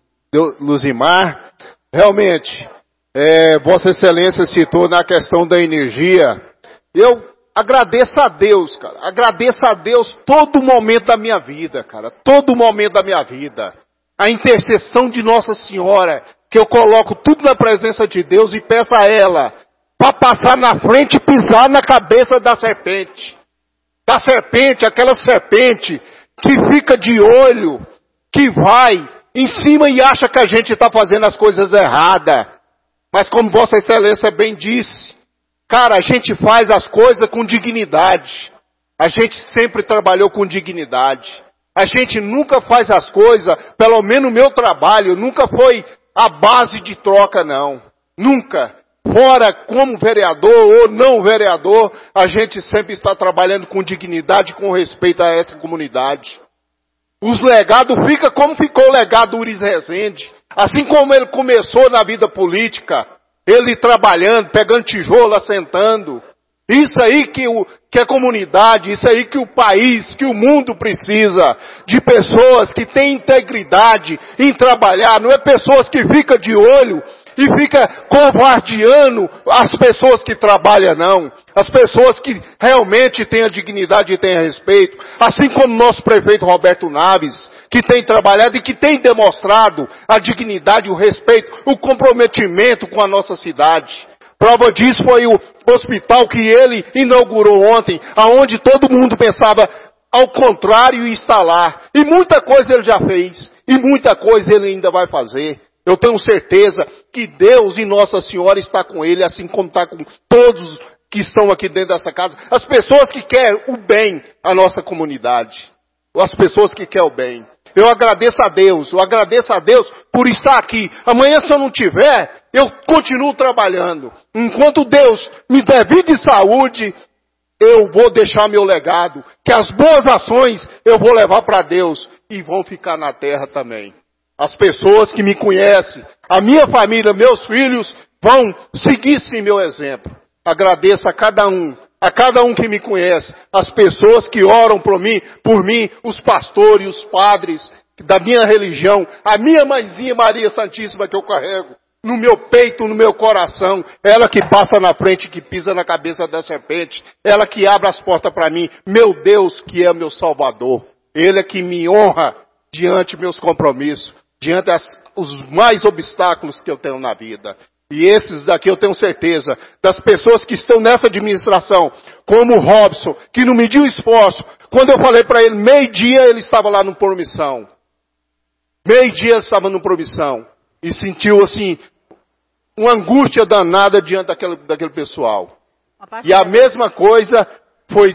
Luzimar. Realmente, Vossa Excelência citou na questão da energia. Eu agradeço a Deus, cara. Agradeço a Deus todo momento da minha vida, cara. Todo momento da minha vida. A intercessão de Nossa Senhora, que eu coloco tudo na presença de Deus e peço a ela para passar na frente e pisar na cabeça da serpente. Da serpente, aquela serpente que fica de olho, que vai em cima e acha que a gente está fazendo as coisas erradas. Mas como Vossa Excelência bem disse, cara, a gente faz as coisas com dignidade. A gente sempre trabalhou com dignidade. A gente nunca faz as coisas, pelo menos o meu trabalho, nunca foi a base de troca, não. Nunca. Fora como vereador ou não vereador, a gente sempre está trabalhando com dignidade, com respeito a essa comunidade. Os legados ficam como ficou o legado do Uris Rezende. Assim como ele começou na vida política, ele trabalhando, pegando tijolo, assentando. Isso aí que a comunidade, isso aí que o país, que o mundo precisa, de pessoas que têm integridade em trabalhar, não é pessoas que ficam de olho e fica covardeando as pessoas que trabalham, não. As pessoas que realmente têm a dignidade e têm a respeito. Assim como o nosso prefeito Roberto Naves, que tem trabalhado e que tem demonstrado a dignidade, o respeito, o comprometimento com a nossa cidade. Prova disso foi o hospital que ele inaugurou ontem, aonde todo mundo pensava ao contrário e está lá. E muita coisa ele já fez, e muita coisa ele ainda vai fazer. Eu tenho certeza que Deus e Nossa Senhora está com ele, assim como está com todos que estão aqui dentro dessa casa. As pessoas que querem o bem à nossa comunidade. As pessoas que querem o bem. Eu agradeço a Deus por estar aqui. Amanhã, se eu não tiver, eu continuo trabalhando. Enquanto Deus me der vida e saúde, eu vou deixar meu legado. Que as boas ações eu vou levar para Deus e vão ficar na terra também. As pessoas que me conhecem, a minha família, meus filhos, vão seguir sim meu exemplo. Agradeço a cada um que me conhece, as pessoas que oram por mim, os pastores, os padres da minha religião, a minha mãezinha Maria Santíssima que eu carrego no meu peito, no meu coração, ela que passa na frente, que pisa na cabeça da serpente, ela que abre as portas para mim, meu Deus que é meu Salvador, Ele é que me honra diante meus compromissos, diante os mais obstáculos que eu tenho na vida. E esses daqui eu tenho certeza, das pessoas que estão nessa administração, como o Robson, que não mediu esforço. Quando eu falei para ele, meio-dia ele estava lá no promissão. Meio-dia ele estava no promissão. E sentiu assim, uma angústia danada diante daquele pessoal. E a mesma coisa foi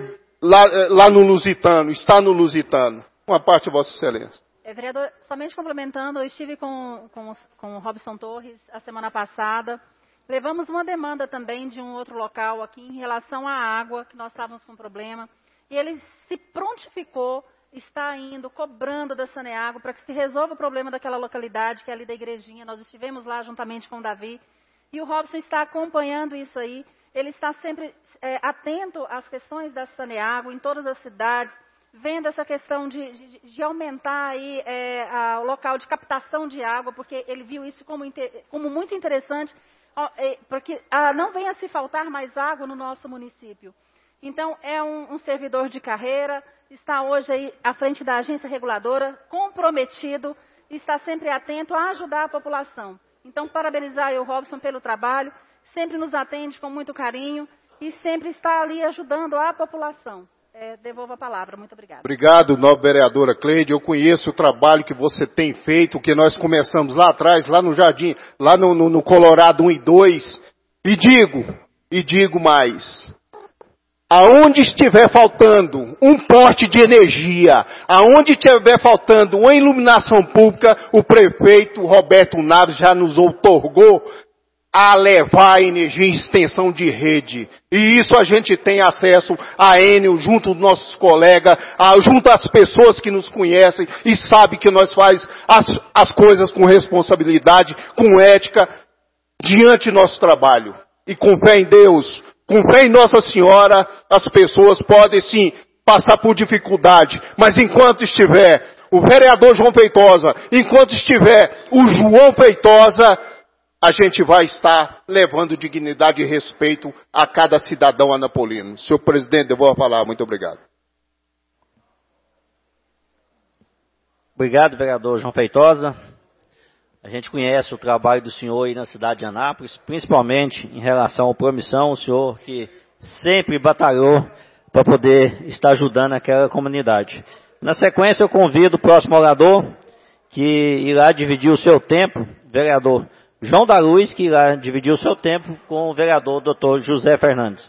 lá no Lusitano, está no Lusitano. Uma parte de Vossa Excelência. Vereador, somente complementando, eu estive com o Robson Torres a semana passada. Levamos uma demanda também de um outro local aqui em relação à água, que nós estávamos com problema. E ele se prontificou, está indo, cobrando da Saneago para que se resolva o problema daquela localidade, que é ali da igrejinha. Nós estivemos lá juntamente com o Davi. E o Robson está acompanhando isso aí. Ele está sempre atento às questões da Saneago em todas as cidades, vendo essa questão de aumentar aí o local de captação de água, porque ele viu isso como muito interessante, porque não venha se faltar mais água no nosso município. Então, é um servidor de carreira, está hoje aí à frente da agência reguladora, comprometido, está sempre atento a ajudar a população. Então, parabenizar o Robson pelo trabalho, sempre nos atende com muito carinho e sempre está ali ajudando a população. Devolvo a palavra. Muito obrigada. Obrigado, nobre vereadora Cleide. Eu conheço o trabalho que você tem feito, que nós começamos lá atrás, lá no Jardim, lá no Colorado 1 e 2. E digo mais. Aonde estiver faltando um poste de energia, aonde estiver faltando uma iluminação pública, o prefeito Roberto Naves já nos outorgou a levar a energia em extensão de rede. E isso a gente tem acesso a Enel, junto dos nossos colegas, junto às pessoas que nos conhecem e sabem que nós faz as coisas com responsabilidade, com ética, diante do nosso trabalho. E com fé em Deus, com fé em Nossa Senhora, as pessoas podem sim passar por dificuldade, mas enquanto estiver o vereador João Feitosa, enquanto estiver o João Feitosa, a gente vai estar levando dignidade e respeito a cada cidadão anapolino. Senhor presidente, eu vou falar. Muito obrigado. Obrigado, vereador João Feitosa. A gente conhece o trabalho do senhor aí na cidade de Anápolis, principalmente em relação à promissão, o senhor que sempre batalhou para poder estar ajudando aquela comunidade. Na sequência, eu convido o próximo orador, que irá dividir o seu tempo, vereador João da Luz, que irá dividir o seu tempo com o vereador Dr. José Fernandes.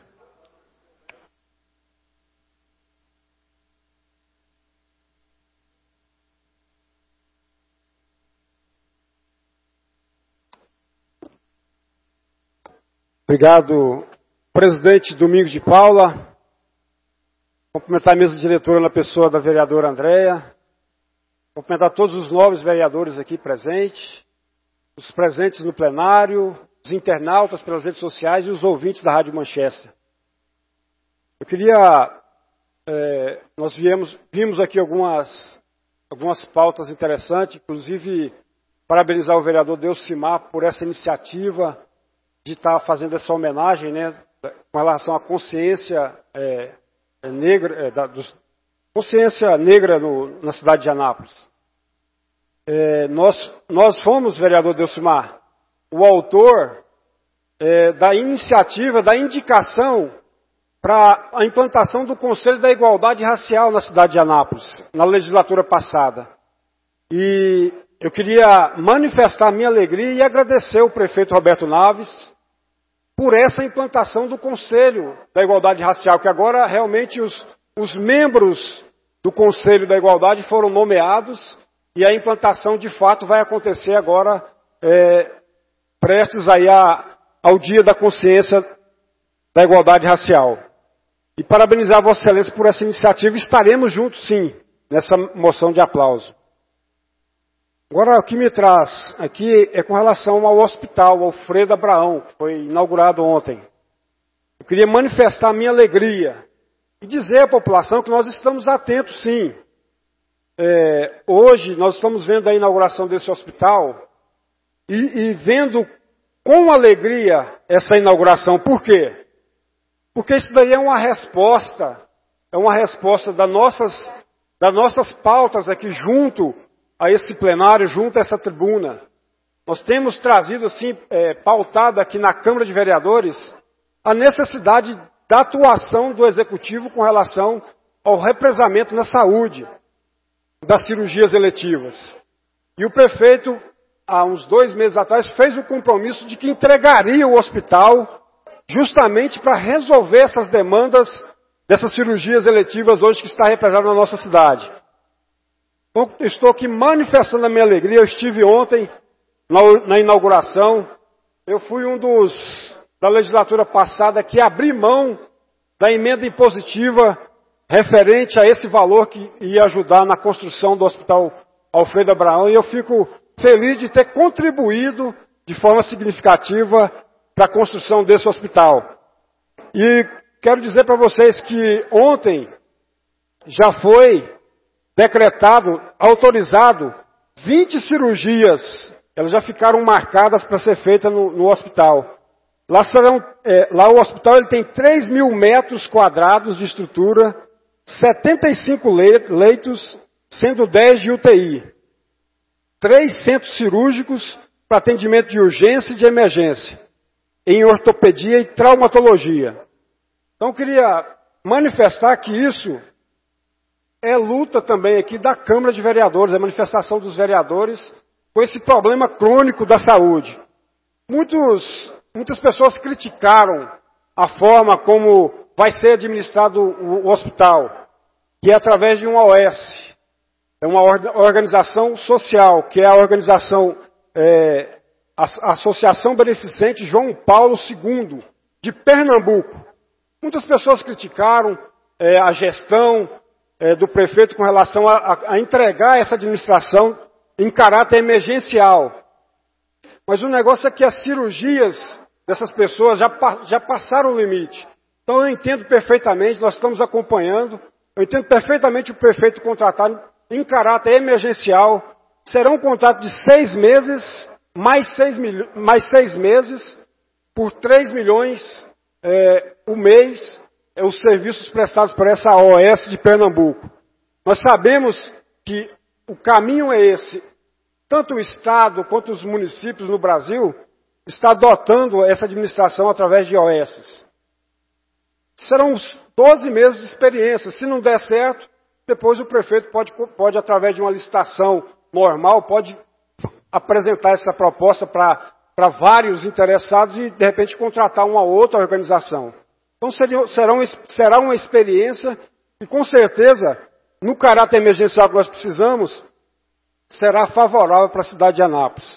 Obrigado, presidente Domingos de Paula. Cumprimentar a mesa diretora na pessoa da vereadora Andréia. Cumprimentar todos os nobres vereadores aqui presentes, os presentes no plenário, os internautas pelas redes sociais e os ouvintes da Rádio Manchester. Eu queria... nós vimos aqui algumas pautas interessantes, inclusive parabenizar o vereador Delcimar por essa iniciativa de estar fazendo essa homenagem, né, com relação à consciência negra, consciência negra na cidade de Anápolis. Nós fomos, vereador Delcimar, o autor da iniciativa, da indicação para a implantação do Conselho da Igualdade Racial na cidade de Anápolis, na legislatura passada. E eu queria manifestar a minha alegria e agradecer ao prefeito Roberto Naves por essa implantação do Conselho da Igualdade Racial, que agora realmente os membros do Conselho da Igualdade foram nomeados e a implantação de fato vai acontecer agora, prestes aí ao Dia da Consciência da Igualdade Racial. E parabenizar a Vossa Excelência por essa iniciativa. Estaremos juntos, sim, nessa moção de aplauso. Agora, o que me traz aqui é com relação ao hospital Alfredo Abraão, que foi inaugurado ontem. Eu queria manifestar a minha alegria e dizer à população que nós estamos atentos, sim. Hoje, nós estamos vendo a inauguração desse hospital e vendo com alegria essa inauguração. Por quê? Porque isso daí é uma resposta das nossas pautas aqui junto a esse plenário, junto a essa tribuna. Nós temos trazido, assim, pautado aqui na Câmara de Vereadores, a necessidade da atuação do Executivo com relação ao represamento na saúde das cirurgias eletivas. E o prefeito, há uns 2 meses atrás, fez o compromisso de que entregaria o hospital justamente para resolver essas demandas dessas cirurgias eletivas hoje que está represada na nossa cidade. Então, estou aqui manifestando a minha alegria. Eu estive ontem na inauguração. Eu fui um da legislatura passada que abri mão da emenda impositiva referente a esse valor que ia ajudar na construção do Hospital Alfredo Abraão. E eu fico feliz de ter contribuído de forma significativa para a construção desse hospital. E quero dizer para vocês que ontem já foi decretado, autorizado, 20 cirurgias, elas já ficaram marcadas para ser feitas no hospital. Lá o hospital ele tem 3 mil metros quadrados de estrutura, 75 leitos, sendo 10 de UTI. 3 centros cirúrgicos para atendimento de urgência e de emergência, em ortopedia e traumatologia. Então eu queria manifestar que isso é luta também aqui da Câmara de Vereadores, a manifestação dos vereadores com esse problema crônico da saúde. Muitas pessoas criticaram a forma como vai ser administrado o hospital, que é através de uma OS. É uma organização social, que é a organização, a Associação Beneficente João Paulo II, de Pernambuco. Muitas pessoas criticaram a gestão do prefeito com relação a entregar essa administração em caráter emergencial. Mas o negócio é que as cirurgias dessas pessoas já passaram o limite. Então eu entendo perfeitamente, nós estamos acompanhando, eu entendo perfeitamente o prefeito contratar em caráter emergencial. Será um contrato de 6 meses, mais 6 meses, por 3 milhões o mês, os serviços prestados por essa OS de Pernambuco. Nós sabemos que o caminho é esse. Tanto o Estado quanto os municípios no Brasil estão adotando essa administração através de OS. Serão uns 12 meses de experiência. Se não der certo, depois o prefeito pode através de uma licitação normal, pode apresentar essa proposta para vários interessados e, de repente, contratar uma outra organização. Então, será uma experiência e, com certeza, no caráter emergencial que nós precisamos, será favorável para a cidade de Anápolis.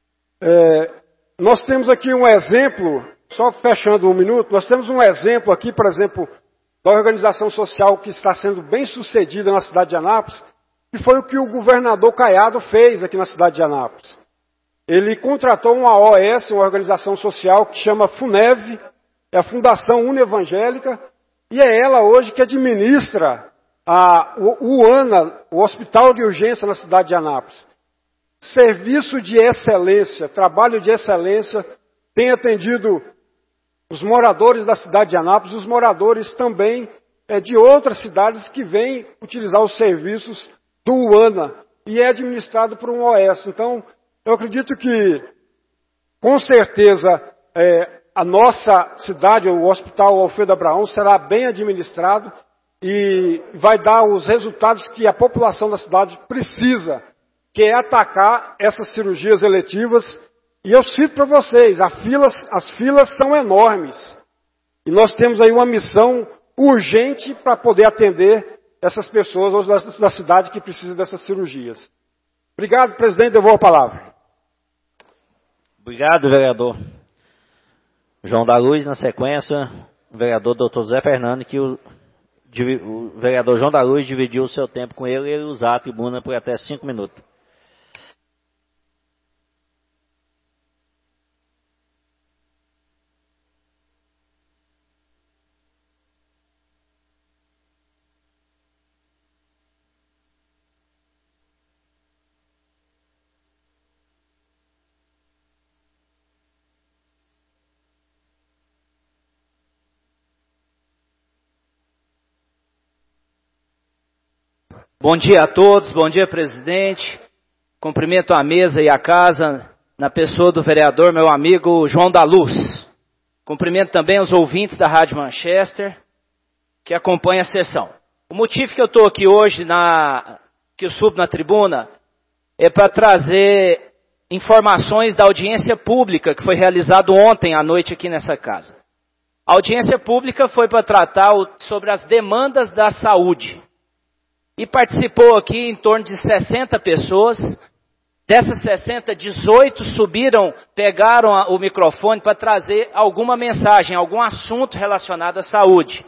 Nós temos aqui um exemplo, só fechando um minuto, nós temos um exemplo aqui, por exemplo, da organização social que está sendo bem sucedida na cidade de Anápolis, que foi o que o governador Caiado fez aqui na cidade de Anápolis. Ele contratou uma OS, uma organização social que chama FUNEV, é a Fundação Unievangélica, e é ela hoje que administra o UANA, o Hospital de Urgência na cidade de Anápolis. Serviço de excelência, trabalho de excelência, tem atendido os moradores da cidade de Anápolis, os moradores também de outras cidades que vêm utilizar os serviços do UANA, e é administrado por um OS. Então, eu acredito que, com certeza, a nossa cidade, o Hospital Alfredo Abraão, será bem administrado e vai dar os resultados que a população da cidade precisa, que é atacar essas cirurgias eletivas. E eu cito para vocês, as filas são enormes. E nós temos aí uma missão urgente para poder atender essas pessoas da cidade que precisam dessas cirurgias. Obrigado, presidente, devolvo a palavra. Obrigado, vereador João da Luz. Na sequência, o vereador Dr. José Fernando, que o vereador João da Luz dividiu o seu tempo com ele e ele usar a tribuna por até 5 minutos. Bom dia a todos, bom dia, presidente. Cumprimento a mesa e a casa na pessoa do vereador, meu amigo João da Luz. Cumprimento também os ouvintes da Rádio Manchester que acompanham a sessão. O motivo que eu estou aqui hoje, que eu subo na tribuna, é para trazer informações da audiência pública que foi realizada ontem à noite aqui nessa casa. A audiência pública foi para tratar sobre as demandas da saúde. E participou aqui em torno de 60 pessoas. Dessas 60, 18 pegaram o microfone para trazer alguma mensagem, algum assunto relacionado à saúde.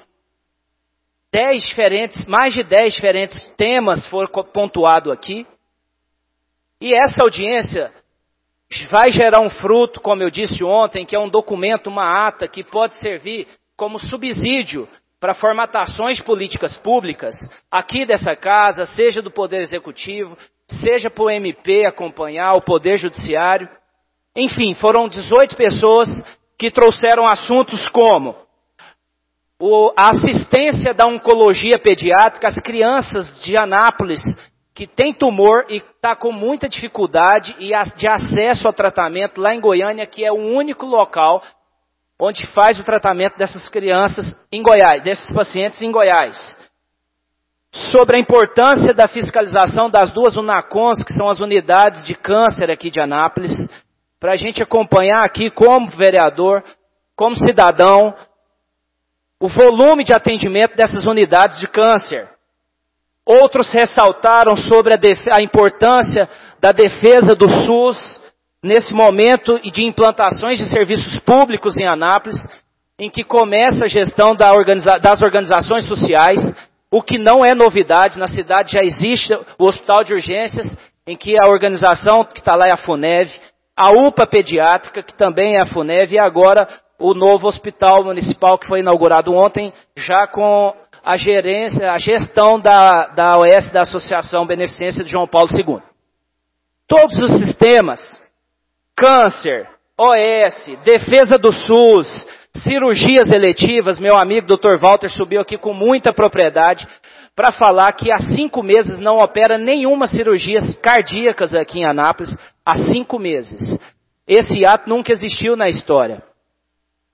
Mais de 10 diferentes temas foram pontuados aqui. E essa audiência vai gerar um fruto, como eu disse ontem, que é um documento, uma ata, que pode servir como subsídio para formatações políticas públicas, aqui dessa casa, seja do Poder Executivo, seja para o MP acompanhar, o Poder Judiciário. Enfim, foram 18 pessoas que trouxeram assuntos como a assistência da oncologia pediátrica às crianças de Anápolis que tem tumor e está com muita dificuldade de acesso ao tratamento lá em Goiânia, que é o único local onde faz o tratamento dessas crianças em Goiás, desses pacientes em Goiás. Sobre a importância da fiscalização das 2 UNACONs, que são as unidades de câncer aqui de Anápolis, para a gente acompanhar aqui como vereador, como cidadão, o volume de atendimento dessas unidades de câncer. Outros ressaltaram sobre a importância da defesa do SUS, nesse momento de implantações de serviços públicos em Anápolis, em que começa a gestão das organizações sociais, o que não é novidade, na cidade já existe o Hospital de Urgências, em que a organização que está lá é a FUNEV, a UPA Pediátrica, que também é a FUNEV, e agora o novo Hospital Municipal, que foi inaugurado ontem, já com a gestão da OS, da Associação Beneficência de João Paulo II. Todos os sistemas, câncer, OS, defesa do SUS, cirurgias eletivas, meu amigo Dr. Walter subiu aqui com muita propriedade para falar que há 5 meses não opera nenhuma cirurgia cardíacas aqui em Anápolis, há 5 meses. Esse ato nunca existiu na história.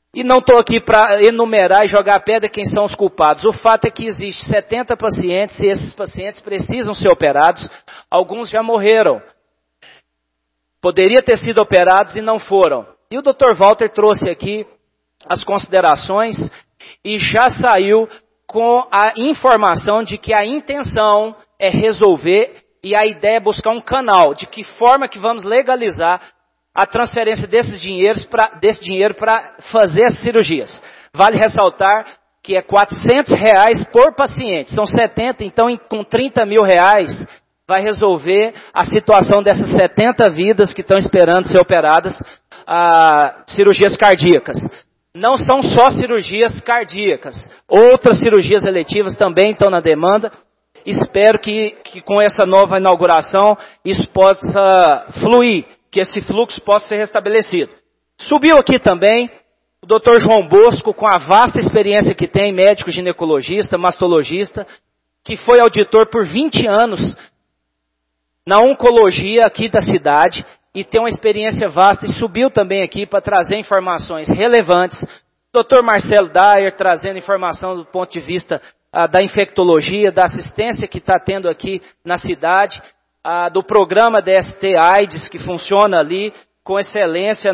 E não estou aqui para enumerar e jogar pedra quem são os culpados. O fato é que existe 70 pacientes e esses pacientes precisam ser operados. Alguns já morreram. Poderia ter sido operados e não foram. E o Dr. Walter trouxe aqui as considerações e já saiu com a informação de que a intenção é resolver e a ideia é buscar um canal. De que forma que vamos legalizar a transferência desse dinheiro para fazer as cirurgias. Vale ressaltar que é R$400 por paciente. São 70, então com R$30 mil vai resolver a situação dessas 70 vidas que estão esperando ser operadas, cirurgias cardíacas. Não são só cirurgias cardíacas. Outras cirurgias eletivas também estão na demanda. Espero que com essa nova inauguração isso possa fluir, que esse fluxo possa ser restabelecido. Subiu aqui também o Dr. João Bosco, com a vasta experiência que tem, médico ginecologista, mastologista, que foi auditor por 20 anos na oncologia aqui da cidade e tem uma experiência vasta e subiu também aqui para trazer informações relevantes. Dr. Marcelo Dyer trazendo informação do ponto de vista da infectologia, da assistência que está tendo aqui na cidade, do programa DST AIDS que funciona ali com excelência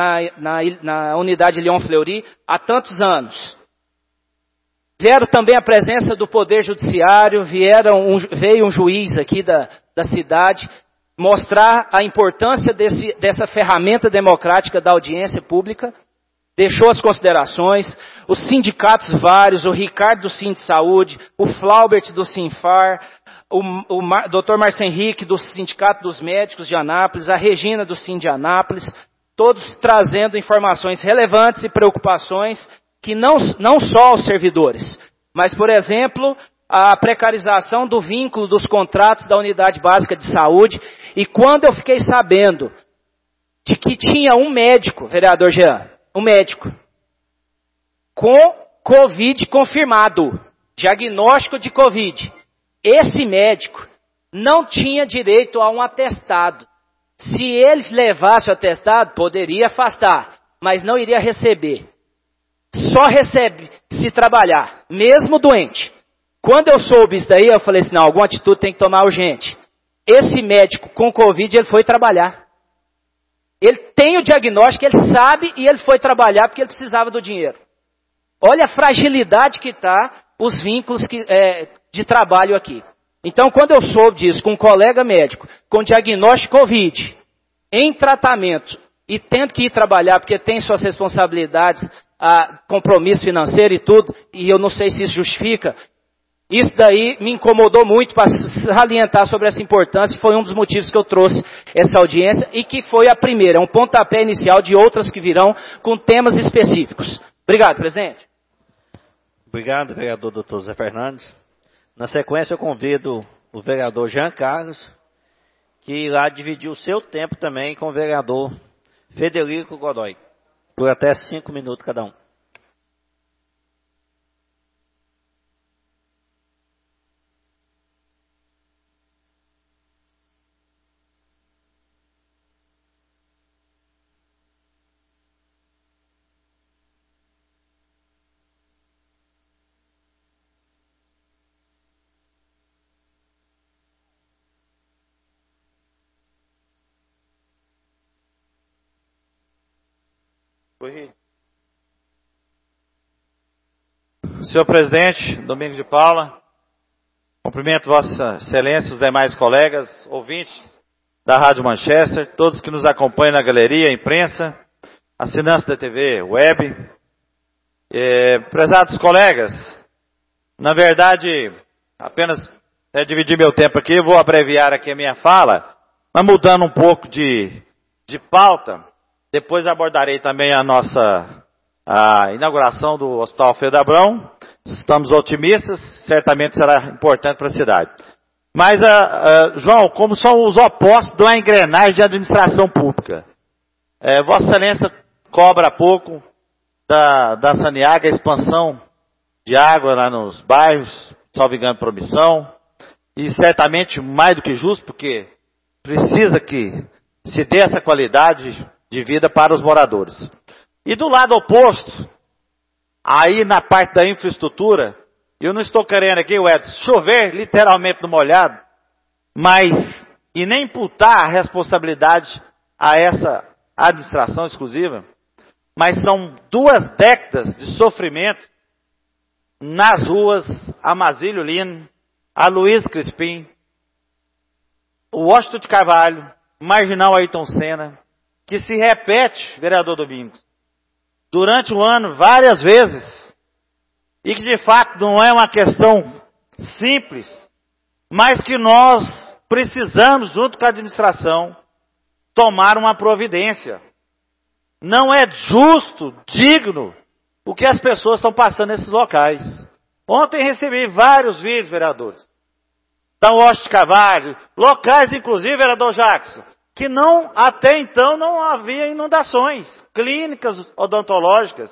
na unidade Leon Fleury há tantos anos. Vieram também a presença do Poder Judiciário, veio um juiz aqui da cidade mostrar a importância dessa ferramenta democrática da audiência pública, deixou as considerações, os sindicatos vários, o Ricardo do Sind Saúde, o Flaubert do Sinfar, o Dr. Márcio Henrique do Sindicato dos Médicos de Anápolis, a Regina do Sind de Anápolis, todos trazendo informações relevantes e preocupações que não só aos servidores, mas, por exemplo, a precarização do vínculo dos contratos da Unidade Básica de Saúde. E quando eu fiquei sabendo de que tinha um médico, vereador Jean, um médico, com Covid confirmado, diagnóstico de Covid, esse médico não tinha direito a um atestado. Se ele levasse o atestado, poderia afastar, mas não iria receber. Só recebe se trabalhar, mesmo doente. Quando eu soube isso daí, eu falei assim, não, alguma atitude tem que tomar urgente. Esse médico com Covid, ele foi trabalhar. Ele tem o diagnóstico, ele sabe e ele foi trabalhar porque ele precisava do dinheiro. Olha a fragilidade que está os vínculos de trabalho aqui. Então, quando eu soube disso com um colega médico, com diagnóstico Covid, em tratamento e tendo que ir trabalhar porque tem suas responsabilidades, compromisso financeiro e tudo, e eu não sei se isso justifica, isso daí me incomodou muito para salientar sobre essa importância, e foi um dos motivos que eu trouxe essa audiência, e que foi a primeira, um pontapé inicial de outras que virão com temas específicos. Obrigado, presidente. Obrigado, vereador Dr. Zé Fernandes. Na sequência, eu convido o vereador Jean Carlos, que irá dividir o seu tempo também com o vereador Federico Godoy, por até 5 minutos cada um. Senhor presidente, Domingos de Paula, cumprimento Vossa Excelência, os demais colegas, ouvintes da Rádio Manchester, todos que nos acompanham na galeria, imprensa, assinantes da TV, web. Prezados colegas, na verdade, apenas dividir meu tempo aqui, eu vou abreviar aqui a minha fala, mas mudando um pouco de pauta, depois abordarei também a inauguração do Hospital Alfredo Abrão. Estamos otimistas, certamente será importante para a cidade. Mas, João, como são os opostos de uma engrenagem de administração pública? Vossa Excelência cobra há pouco da Saniaga a expansão de água lá nos bairros, salvo engano, promissão, e certamente mais do que justo, porque precisa que se dê essa qualidade de vida para os moradores. E do lado oposto, aí na parte da infraestrutura, eu não estou querendo aqui, Edson, chover literalmente no molhado, mas, e nem imputar a responsabilidade a essa administração exclusiva, mas são 2 décadas de sofrimento nas ruas Amazílio Lino, Aloysio Crispim, Washington de Carvalho, Marginal Ayrton Senna, que se repete, vereador Domingos, durante o ano várias vezes, e que de fato não é uma questão simples, mas que nós precisamos, junto com a administração, tomar uma providência. Não é justo, digno, o que as pessoas estão passando nesses locais. Ontem recebi vários vídeos, vereadores, da Washington de Carvalho, locais inclusive, vereador Jackson, que não, até então não havia inundações, clínicas odontológicas,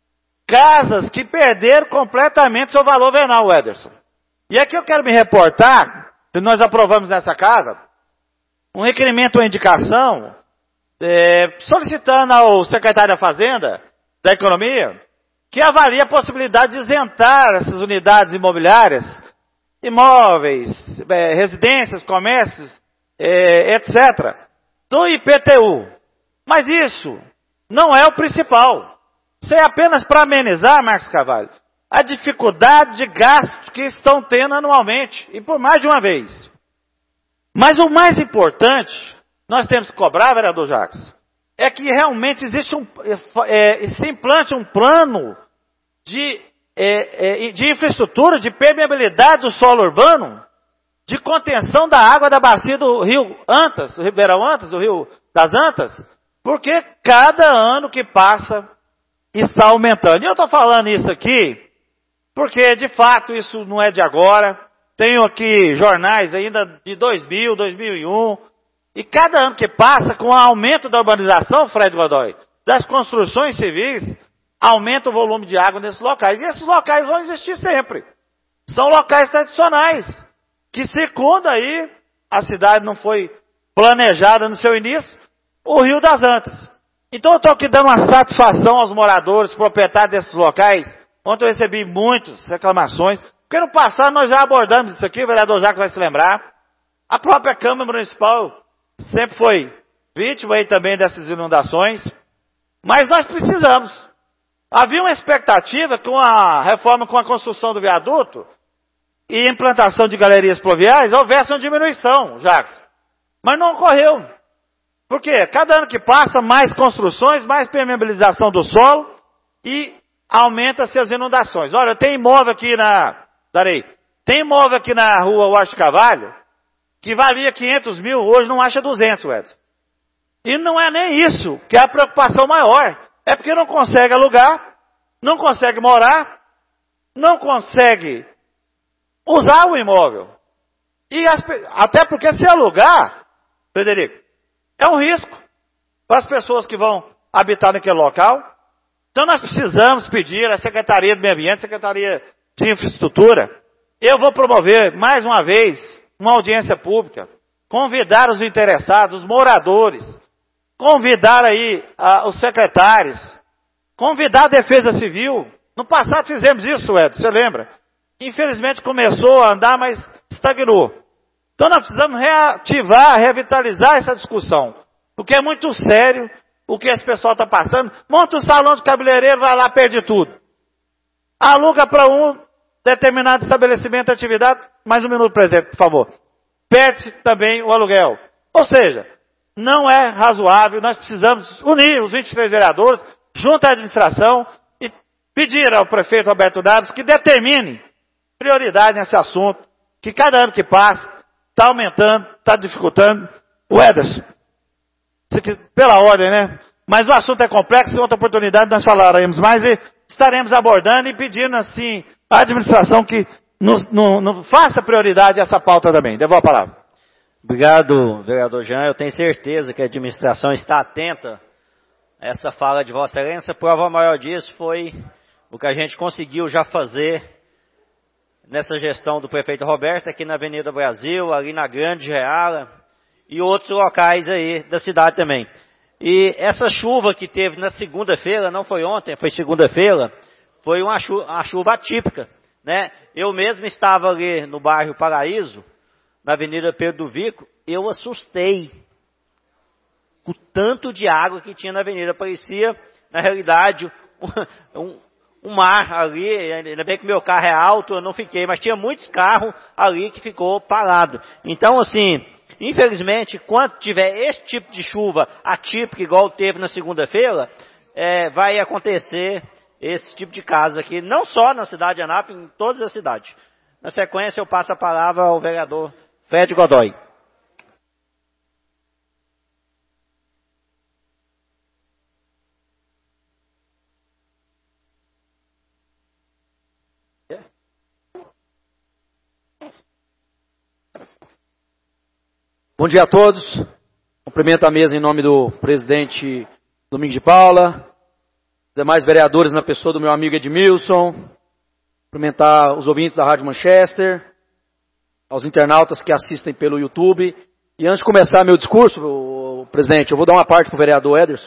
casas que perderam completamente seu valor venal, Ederson. E aqui eu quero me reportar, que nós aprovamos nessa casa, um requerimento ou indicação, solicitando ao secretário da Fazenda, da Economia, que avalie a possibilidade de isentar essas unidades imobiliárias, imóveis, residências, comércios, etc., do IPTU. Mas isso não é o principal. Isso é apenas para amenizar, Marcos Carvalho, a dificuldade de gasto que estão tendo anualmente, e por mais de uma vez. Mas o mais importante, nós temos que cobrar, vereador Jacques, é que realmente existe se implante um plano de infraestrutura, de permeabilidade do solo urbano, de contenção da água da bacia do Rio Antas, do Ribeirão Antas, do Rio das Antas, porque cada ano que passa está aumentando. E eu estou falando isso aqui porque, de fato, isso não é de agora. Tenho aqui jornais ainda de 2000, 2001, e cada ano que passa, com o aumento da urbanização, Fred Godoy, das construções civis, aumenta o volume de água nesses locais. E esses locais vão existir sempre. São locais tradicionais, que circunda aí, a cidade não foi planejada no seu início, o Rio das Antas. Então eu estou aqui dando uma satisfação aos moradores, proprietários desses locais. Ontem eu recebi muitas reclamações, porque no passado nós já abordamos isso aqui, o vereador Jacques vai se lembrar. A própria Câmara Municipal sempre foi vítima aí também dessas inundações, mas nós precisamos. Havia uma expectativa com a reforma, com a construção do viaduto e implantação de galerias pluviais, houvesse uma diminuição, Jacques. Mas não ocorreu. Por quê? Cada ano que passa, mais construções, mais permeabilização do solo e aumenta-se as inundações. Olha, tem imóvel aqui tem imóvel aqui na rua Washington Carvalho, que valia 500 mil, hoje não acha 200, Edson. E não é nem isso, que é a preocupação maior. É porque não consegue alugar, não consegue morar, não consegue usar o imóvel. E até porque se alugar, Frederico, é um risco para as pessoas que vão habitar naquele local. Então nós precisamos pedir à Secretaria do Meio Ambiente, Secretaria de Infraestrutura, eu vou promover mais uma vez uma audiência pública, convidar os interessados, os moradores, convidar aí os secretários, convidar a Defesa Civil. No passado fizemos isso, Ed, você lembra? Infelizmente começou a andar, mas estagnou. Então nós precisamos reativar, revitalizar essa discussão, porque é muito sério o que esse pessoal está passando. Monta um salão de cabeleireiro, vai lá, perde tudo. Aluga para um determinado estabelecimento de atividade, mais um minuto presente, por favor. Perde também o aluguel. Ou seja, não é razoável, nós precisamos unir os 23 vereadores, junto à administração, e pedir ao prefeito Roberto Naves que determine prioridade nesse assunto, que cada ano que passa está aumentando, está dificultando. O Ederson, pela ordem, né? Mas o assunto é complexo, em outra oportunidade nós falaremos mais e estaremos abordando e pedindo assim à administração que nos faça prioridade essa pauta também. Devolvo a palavra. Obrigado, vereador Jean. Eu tenho certeza que a administração está atenta a essa fala de Vossa Excelência. Prova maior disso foi o que a gente conseguiu já fazer nessa gestão do prefeito Roberto, aqui na Avenida Brasil, ali na Grande Reala e outros locais aí da cidade também. E essa chuva que teve na segunda-feira, não foi ontem, foi segunda-feira, foi uma chuva atípica, né? Eu mesmo estava ali no bairro Paraíso, na Avenida Pedro do Vico, eu assustei com o tanto de água que tinha na avenida. Parecia, na realidade, um mar ali. Ainda bem que meu carro é alto, eu não fiquei, mas tinha muitos carros ali que ficou parado. Então, assim, infelizmente, quando tiver esse tipo de chuva atípica, igual teve na segunda-feira, vai acontecer esse tipo de caso aqui, não só na cidade de Anápolis, em todas as cidades. Na sequência, eu passo a palavra ao vereador Fred Godoy. Bom dia a todos. Cumprimento a mesa em nome do presidente Domingos de Paula, demais vereadores na pessoa do meu amigo Edmilson, cumprimentar os ouvintes da Rádio Manchester, aos internautas que assistem pelo YouTube. E antes de começar meu discurso, presidente, eu vou dar uma parte para o vereador Ederson.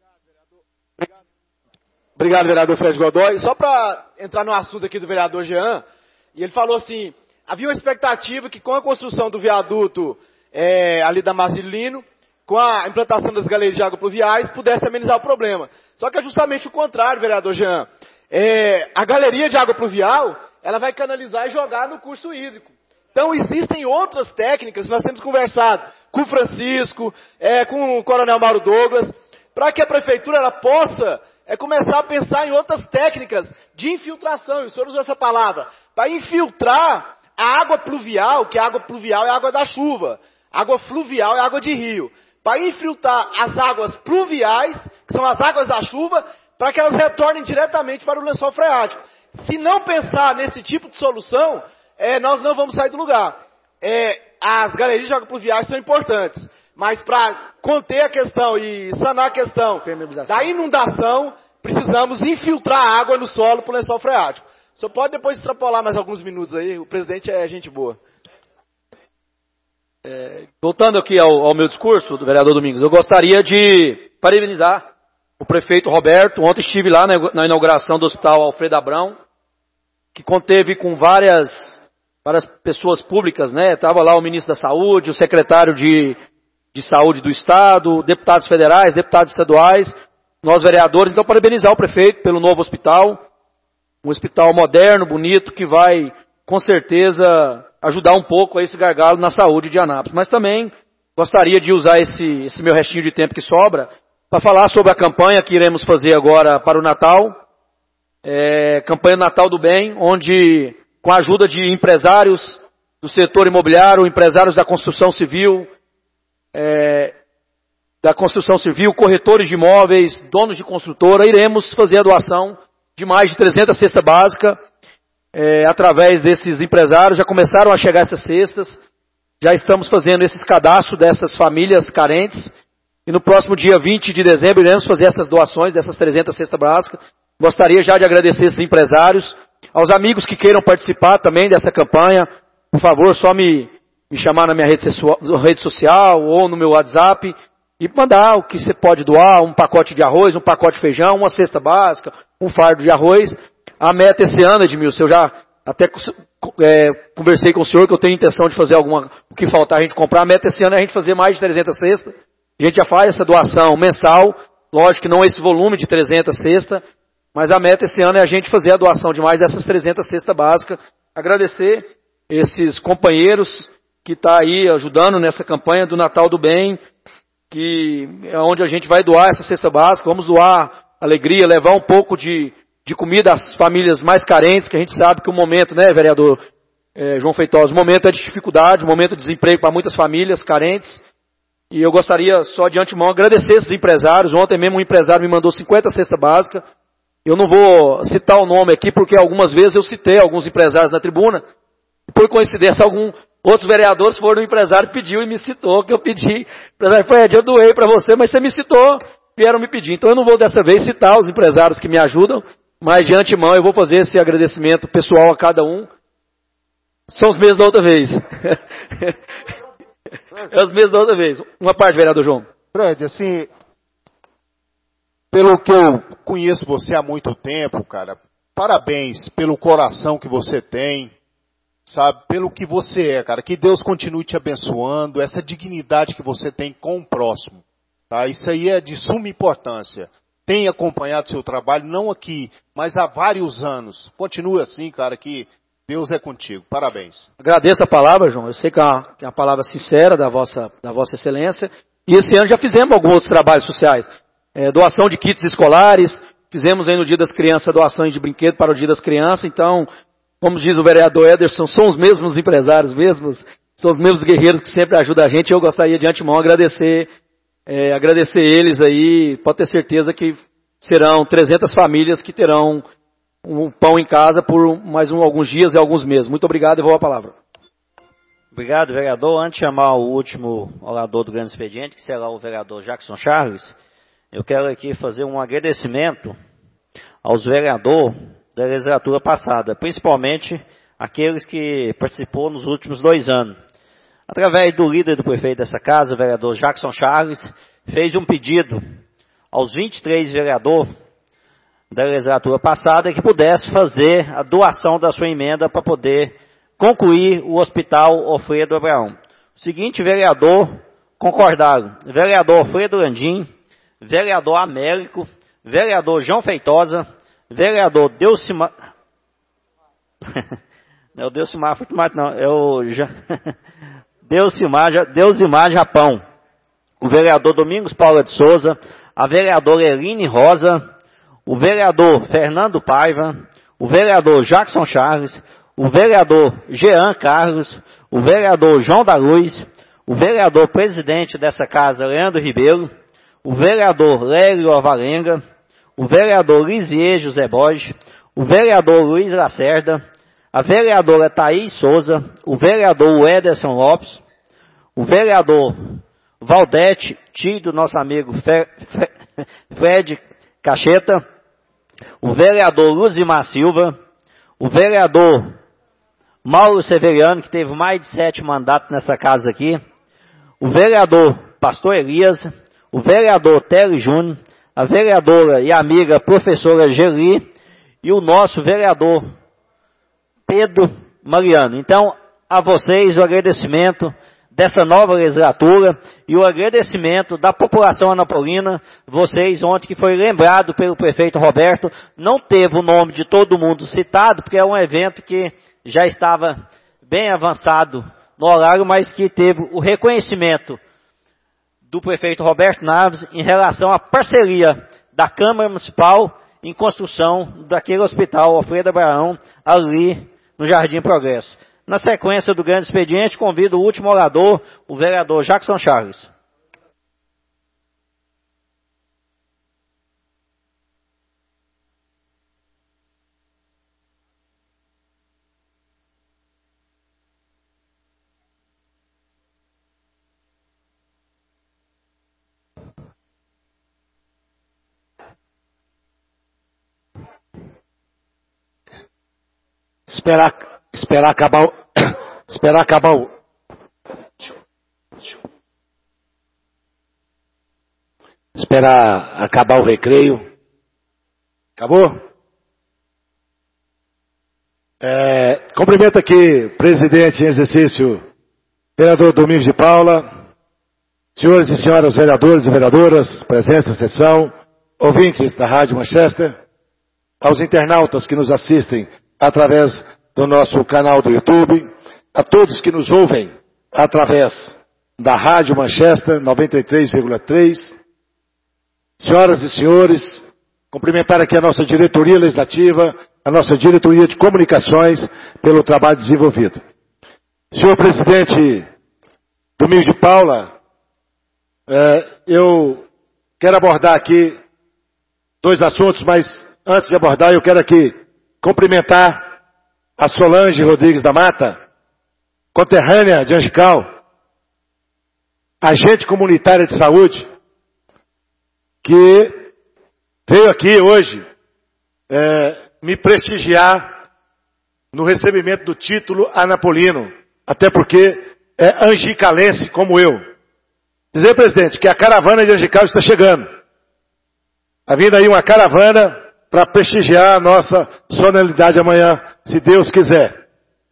Obrigado, vereador Fred Godoy. Só para entrar no assunto aqui do vereador Jean, e ele falou assim, havia uma expectativa que com a construção do viaduto ali da Marcelino, com a implantação das galerias de água pluviais, pudesse amenizar o problema. Só que é justamente o contrário, vereador Jean. A galeria de água pluvial, ela vai canalizar e jogar no curso hídrico. Então existem outras técnicas, nós temos conversado com o Francisco, com o Coronel Mauro Douglas, para que a prefeitura ela possa começar a pensar em outras técnicas de infiltração, e o senhor usou essa palavra, para infiltrar a água pluvial, que a água pluvial é a água da chuva, água fluvial é água de rio, para infiltrar as águas pluviais, que são as águas da chuva, para que elas retornem diretamente para o lençol freático. Se não pensar nesse tipo de solução, nós não vamos sair do lugar. As galerias de água pluviais são importantes, mas para conter a questão e sanar a questão da inundação, precisamos infiltrar a água no solo para o lençol freático. O senhor pode depois extrapolar mais alguns minutos aí, o presidente é gente boa. Voltando aqui ao meu discurso, do vereador Domingos, eu gostaria de parabenizar o prefeito Roberto. Ontem estive lá na inauguração do Hospital Alfredo Abrão, que conteve com várias pessoas públicas, né? Estava lá o ministro da Saúde, o secretário de Saúde do Estado, deputados federais, deputados estaduais, nós vereadores. Então, parabenizar o prefeito pelo novo hospital, um hospital moderno, bonito, que vai, com certeza, ajudar um pouco a esse gargalo na saúde de Anápolis. Mas também gostaria de usar esse meu restinho de tempo que sobra para falar sobre a campanha que iremos fazer agora para o Natal. Campanha Natal do Bem, onde, com a ajuda de empresários do setor imobiliário, empresários da construção civil, corretores de imóveis, donos de construtora, iremos fazer a doação de mais de 300 cestas básicas. Através desses empresários, já começaram a chegar essas cestas, já estamos fazendo esses cadastros dessas famílias carentes, e no próximo dia 20 de dezembro iremos fazer essas doações dessas 300 cestas básicas. Gostaria já de agradecer esses empresários, aos amigos que queiram participar também dessa campanha, por favor, só me chamar na minha rede social ou no meu WhatsApp e mandar o que você pode doar, um pacote de arroz, um pacote de feijão, uma cesta básica, um fardo de arroz. A meta esse ano, Edmilson, eu já até conversei com o senhor que eu tenho intenção de fazer o que faltar a gente comprar. A meta esse ano é a gente fazer mais de 300 cestas. A gente já faz essa doação mensal, lógico que não esse volume de 300 cestas, mas a meta esse ano é a gente fazer a doação de mais dessas 300 cestas básicas. Agradecer esses companheiros que estão aí ajudando nessa campanha do Natal do Bem, que é onde a gente vai doar essa cesta básica. Vamos doar alegria, levar um pouco de comida às famílias mais carentes, que a gente sabe que o momento, né, vereador João Feitosa, o momento é de dificuldade, o momento de desemprego para muitas famílias carentes. E eu gostaria só de antemão agradecer esses empresários. Ontem mesmo um empresário me mandou 50 cestas básicas. Eu não vou citar o nome aqui, porque algumas vezes eu citei alguns empresários na tribuna. Por coincidência, outros vereadores foram no empresário e pediu e me citou, que eu pedi. O empresário falou, eu doei para você, mas você me citou, vieram me pedir. Então eu não vou dessa vez citar os empresários que me ajudam, mas de antemão eu vou fazer esse agradecimento pessoal a cada um. São os mesmos da outra vez. É os mesmos da outra vez. Uma parte, vereador João. Fred, assim, pelo que eu conheço você há muito tempo, cara, parabéns pelo coração que você tem, sabe, pelo que você é, cara. Que Deus continue te abençoando, essa dignidade que você tem com o próximo, tá? Isso aí é de suma importância. Tenho acompanhado seu trabalho, não aqui, mas há vários anos. Continue assim, cara, que Deus é contigo. Parabéns. Agradeço a palavra, João. Eu sei que é uma palavra sincera da vossa excelência. E esse ano já fizemos alguns outros trabalhos sociais. Doação de kits escolares, fizemos aí no Dia das Crianças doações de brinquedo para o Dia das Crianças. Então, como diz o vereador Ederson, são os mesmos empresários, são os mesmos guerreiros que sempre ajudam a gente. Eu gostaria de antemão agradecer eles aí. Pode ter certeza que serão 300 famílias que terão um pão em casa por mais alguns dias e alguns meses. Muito obrigado e vou à palavra. Obrigado, vereador. Antes de chamar o último orador do grande expediente, que será o vereador Jackson Charles, eu quero aqui fazer um agradecimento aos vereadores da legislatura passada, principalmente aqueles que participou nos últimos 2 anos. Através do líder do prefeito dessa casa, o vereador Jackson Charles, fez um pedido aos 23 vereadores da legislatura passada que pudesse fazer a doação da sua emenda para poder concluir o Hospital Alfredo Abraão. O seguinte vereador concordaram: vereador Alfredo Landim, vereador Américo, vereador João Feitosa, vereador Delcimar... Não é o Delcimar Fortunato, não, é o Delcimar Japão, o vereador Domingos Paula de Souza, a vereadora Eline Rosa, o vereador Fernando Paiva, o vereador Jackson Charles, o vereador Jean Carlos, o vereador João da Luz, o vereador presidente dessa casa, Leandro Ribeiro, o vereador Lélio Avalenga, o vereador Lisier José Borges, o vereador Luiz Lacerda, a vereadora Thaís Souza, o vereador Ederson Lopes, o vereador Valdete, tio do nosso amigo Fred Cacheta, o vereador Luzimar Silva, o vereador Mauro Severiano, que teve mais de 7 mandatos nessa casa aqui, o vereador Pastor Elias, o vereador Télio Júnior, a vereadora e amiga professora Geli e o nosso vereador Pedro Mariano. Então, a vocês o agradecimento dessa nova legislatura e o agradecimento da população anapolina. Vocês ontem, que foi lembrado pelo prefeito Roberto, não teve o nome de todo mundo citado, porque é um evento que já estava bem avançado no horário, mas que teve o reconhecimento do prefeito Roberto Naves em relação à parceria da Câmara Municipal em construção daquele hospital Alfredo Abraão ali no Jardim Progresso. Na sequência do grande expediente, convido o último orador, o vereador Jackson Charles. Esperar acabar o recreio. Acabou? Cumprimento aqui, presidente em exercício, vereador Domingos de Paula, senhores e senhoras vereadores e vereadoras, presentes na sessão, ouvintes da Rádio Manchester, aos internautas que nos assistem através do nosso canal do YouTube, a todos que nos ouvem através da Rádio Manchester 93,3, senhoras e senhores, cumprimentar aqui a nossa diretoria legislativa, a nossa diretoria de comunicações pelo trabalho desenvolvido. Senhor presidente Domingos de Paula, eu quero abordar aqui 2 assuntos, mas antes de abordar eu quero aqui cumprimentar a Solange Rodrigues da Mata, conterrânea de Angical, agente comunitária de saúde, que veio aqui hoje me prestigiar no recebimento do título anapolino, até porque é angicalense como eu. Dizer, presidente, que a caravana de Angical está chegando. vindo aí uma caravana para prestigiar a nossa solenidade amanhã, se Deus quiser.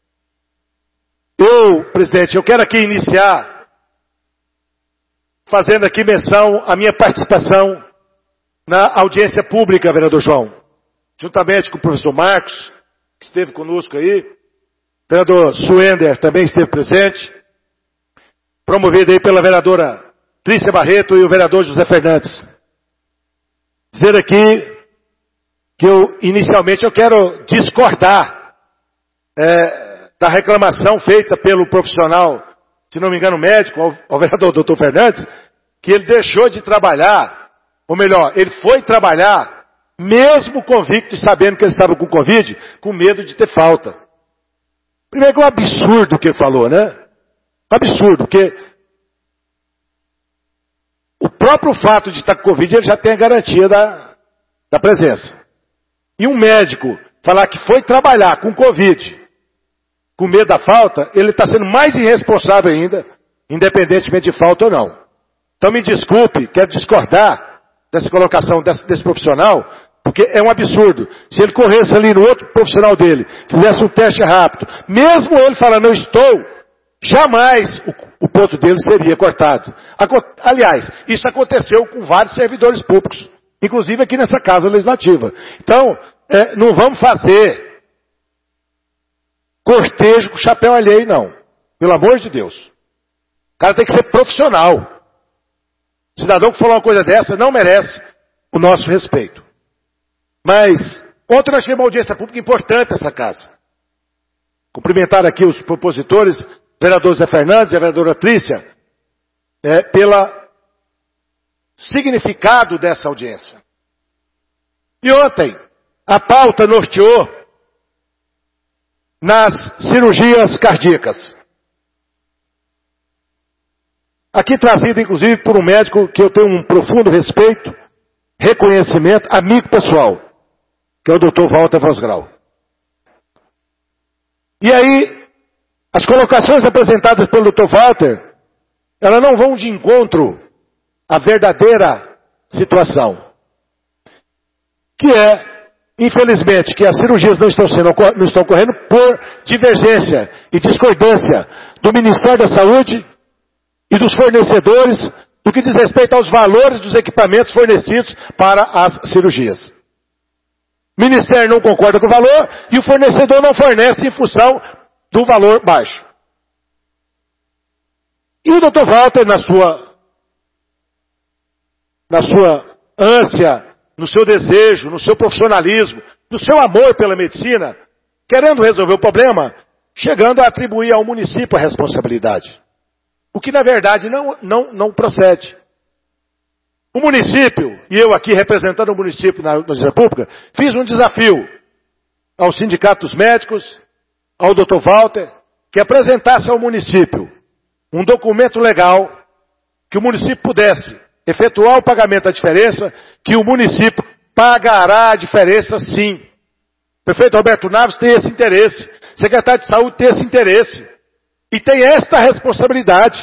Presidente, eu quero aqui iniciar fazendo aqui menção à minha participação na audiência pública, vereador João, juntamente com o professor Marcos, que esteve conosco aí, o vereador Suender também esteve presente, promovido aí pela vereadora Trícia Barreto e o vereador José Fernandes. Dizer aqui que inicialmente eu quero discordar da reclamação feita pelo profissional, se não me engano médico, ao vereador doutor Fernandes, que ele deixou de trabalhar, ou melhor, ele foi trabalhar, mesmo convicto e sabendo que ele estava com Covid, com medo de ter falta. Primeiro que é um absurdo o que ele falou, né? Um absurdo, porque o próprio fato de estar com Covid, ele já tem a garantia da presença. E um médico falar que foi trabalhar com Covid, com medo da falta, ele está sendo mais irresponsável ainda, independentemente de falta ou não. Então me desculpe, quero discordar dessa colocação desse profissional, porque é um absurdo. Se ele corresse ali no outro profissional dele, fizesse um teste rápido, mesmo ele falando, eu estou, jamais o ponto dele seria cortado. Aliás, isso aconteceu com vários servidores públicos, inclusive aqui nessa Casa Legislativa. Então, não vamos fazer cortejo com chapéu alheio, não. Pelo amor de Deus. O cara tem que ser profissional. O cidadão que falar uma coisa dessa não merece o nosso respeito. Mas, ontem nós tivemos uma audiência pública importante nessa casa. Cumprimentar aqui os propositores, o vereador Zé Fernandes e a vereadora Trícia, pelo significado dessa audiência. E ontem, a pauta norteou nas cirurgias cardíacas. Aqui trazida, inclusive, por um médico que eu tenho um profundo respeito, reconhecimento, amigo pessoal, que é o Dr. Walter Vosgrau. E aí, as colocações apresentadas pelo Dr. Walter, elas não vão de encontro à verdadeira situação, que é, infelizmente, que as cirurgias não estão ocorrendo por divergência e discordância do Ministério da Saúde e dos fornecedores do que diz respeito aos valores dos equipamentos fornecidos para as cirurgias. O Ministério não concorda com o valor e o fornecedor não fornece em função do valor baixo. E o Dr. Walter, na sua ânsia, no seu desejo, no seu profissionalismo, no seu amor pela medicina, querendo resolver o problema, chegando a atribuir ao município a responsabilidade. O que na verdade não procede. O município, e eu aqui representando o município na audiência pública, fiz um desafio aos sindicatos médicos, ao Dr. Walter, que apresentasse ao município um documento legal que o município pudesse efetuar o pagamento da diferença, que o município pagará a diferença sim. O prefeito Roberto Naves tem esse interesse, o secretário de saúde tem esse interesse, e tem esta responsabilidade.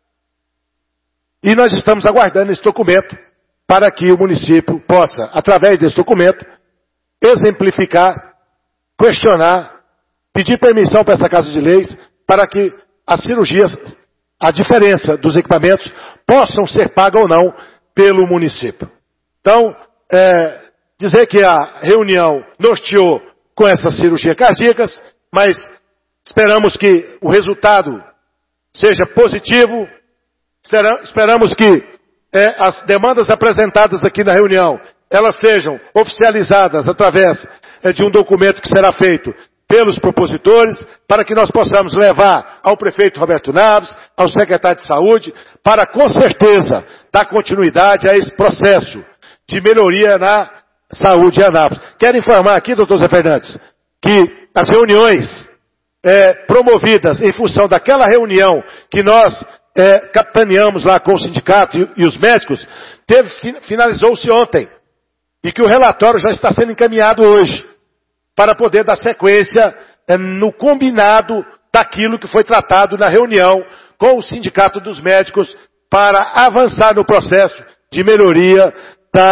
E nós estamos aguardando esse documento para que o município possa, através desse documento, exemplificar, questionar, pedir permissão para essa Casa de Leis, para que as cirurgias, a diferença dos equipamentos, possam ser pagas ou não pelo município. Então, dizer que a reunião norteou com essas cirurgias cardíacas, mas esperamos que o resultado seja positivo, esperamos que as demandas apresentadas aqui na reunião, elas sejam oficializadas através de um documento que será feito pelos propositores, para que nós possamos levar ao prefeito Roberto Naves, ao secretário de saúde, para com certeza dar continuidade a esse processo de melhoria na saúde em Anápolis. Quero informar aqui, doutor Zé Fernandes, que as reuniões promovidas em função daquela reunião que nós capitaneamos lá com o sindicato e os médicos, finalizou-se ontem, e que o relatório já está sendo encaminhado hoje, para poder dar sequência no combinado daquilo que foi tratado na reunião com o Sindicato dos Médicos para avançar no processo de melhoria da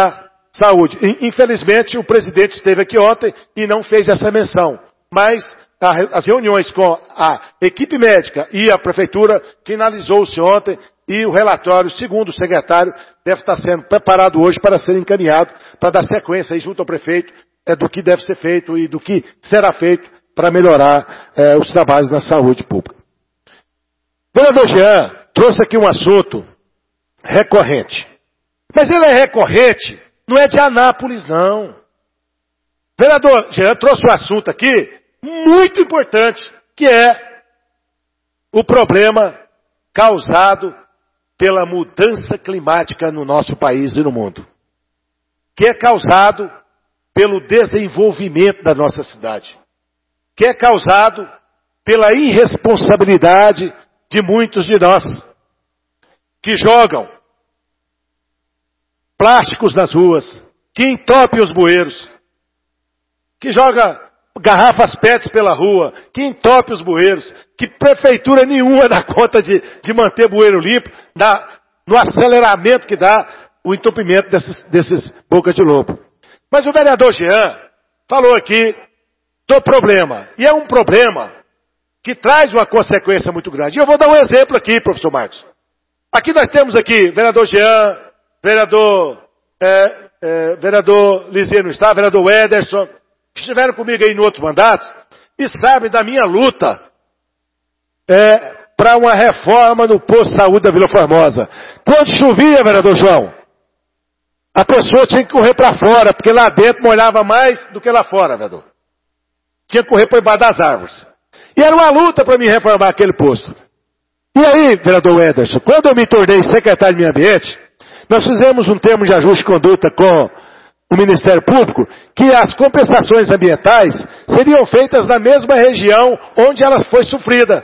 saúde. Infelizmente, o presidente esteve aqui ontem e não fez essa menção. Mas as reuniões com a equipe médica e a prefeitura finalizou-se ontem e o relatório, segundo o secretário, deve estar sendo preparado hoje para ser encaminhado, para dar sequência aí junto ao prefeito do que deve ser feito e do que será feito para melhorar os trabalhos na saúde pública. O vereador Jean trouxe aqui um assunto recorrente. Mas ele é recorrente, não é de Anápolis, não. O vereador Jean trouxe um assunto aqui muito importante, que é o problema causado pela mudança climática no nosso país e no mundo. Que é causado pelo desenvolvimento da nossa cidade. Que é causado pela irresponsabilidade de muitos de nós, que jogam plásticos nas ruas, que entopem os bueiros, que joga garrafas PETs pela rua, que entope os bueiros, que prefeitura nenhuma dá conta de manter bueiro limpo, no aceleramento que dá o entupimento desses boca de lobo. Mas o vereador Jean falou aqui do problema, e é um problema que traz uma consequência muito grande. E eu vou dar um exemplo aqui, professor Marcos. Aqui nós temos aqui vereador Jean, vereador Lizinho não está, vereador Ederson, que estiveram comigo aí no outro mandato, e sabem da minha luta para uma reforma no posto de saúde da Vila Formosa. Quando chovia, vereador João, a pessoa tinha que correr para fora, porque lá dentro molhava mais do que lá fora, vereador. Tinha que correr para debaixo das árvores. E era uma luta para me reformar aquele posto. E aí, vereador Ederson, quando eu me tornei secretário de Meio Ambiente, nós fizemos um termo de ajuste de conduta com o Ministério Público, que as compensações ambientais seriam feitas na mesma região onde ela foi sofrida.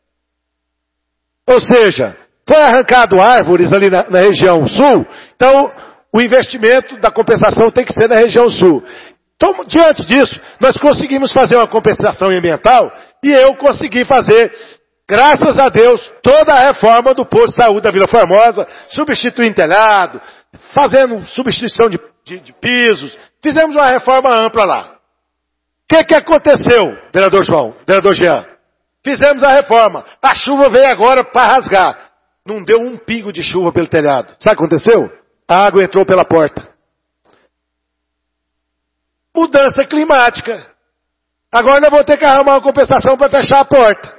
Ou seja, foi arrancado árvores ali na região sul, então o investimento da compensação tem que ser na região sul. Então, diante disso, nós conseguimos fazer uma compensação ambiental e eu consegui fazer, graças a Deus, toda a reforma do posto de saúde da Vila Formosa, substituindo telhado, fazendo substituição de pisos, fizemos uma reforma ampla lá. O que aconteceu, vereador João, vereador Jean? Fizemos a reforma. A chuva veio agora para rasgar. Não deu um pingo de chuva pelo telhado. Sabe o que aconteceu? A água entrou pela porta. Mudança climática. Agora nós vamos ter que arrumar uma compensação para fechar a porta.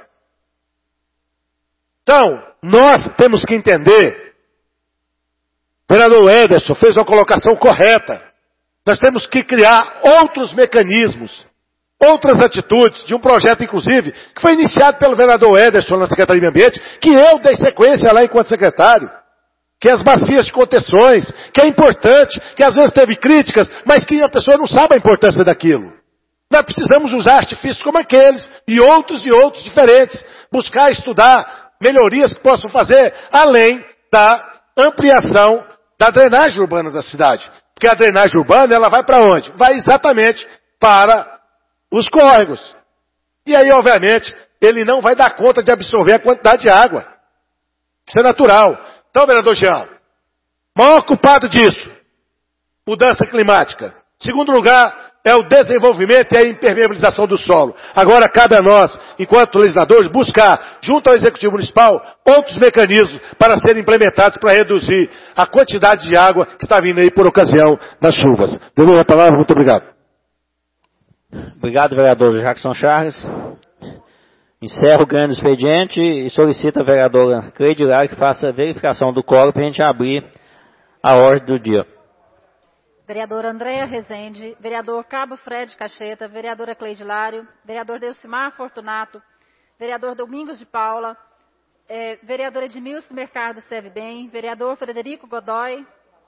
Então, nós temos que entender. O vereador Ederson fez uma colocação correta. Nós temos que criar outros mecanismos, outras atitudes, de um projeto, inclusive, que foi iniciado pelo vereador Ederson na Secretaria de Meio Ambiente, que eu dei sequência lá enquanto secretário, que é as bacias de contenções, que é importante, que às vezes teve críticas, mas que a pessoa não sabe a importância daquilo. Nós precisamos usar artifícios como aqueles, e outros diferentes, buscar estudar melhorias que possam fazer, além da ampliação da drenagem urbana da cidade. Porque a drenagem urbana, ela vai para onde? Vai exatamente para os córregos. E aí, obviamente, ele não vai dar conta de absorver a quantidade de água. Isso é natural. Então, vereador Jean, maior culpado disso, mudança climática. Segundo lugar, é o desenvolvimento e a impermeabilização do solo. Agora cabe a nós, enquanto legisladores, buscar, junto ao Executivo Municipal, outros mecanismos para serem implementados para reduzir a quantidade de água que está vindo aí por ocasião das chuvas. Devolvo a palavra, muito obrigado. Obrigado, vereador Jackson Charles. Encerro o grande expediente e solicito a vereadora Cleide Lara que faça a verificação do quórum para a gente abrir a ordem do dia. Vereadora Andréa Rezende, vereador Cabo Fred Cacheta, vereadora Cleide Lário, vereador Delcimar Fortunato, vereador Domingos de Paula, vereador Edmilson do Mercado Serve Bem, vereador Frederico Godoy,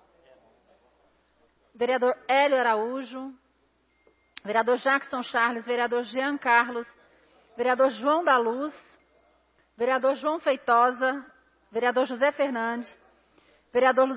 vereador Hélio Araújo, vereador Jackson Charles, vereador Jean Carlos, vereador João da Luz, vereador João Feitosa, vereador José Fernandes, vereador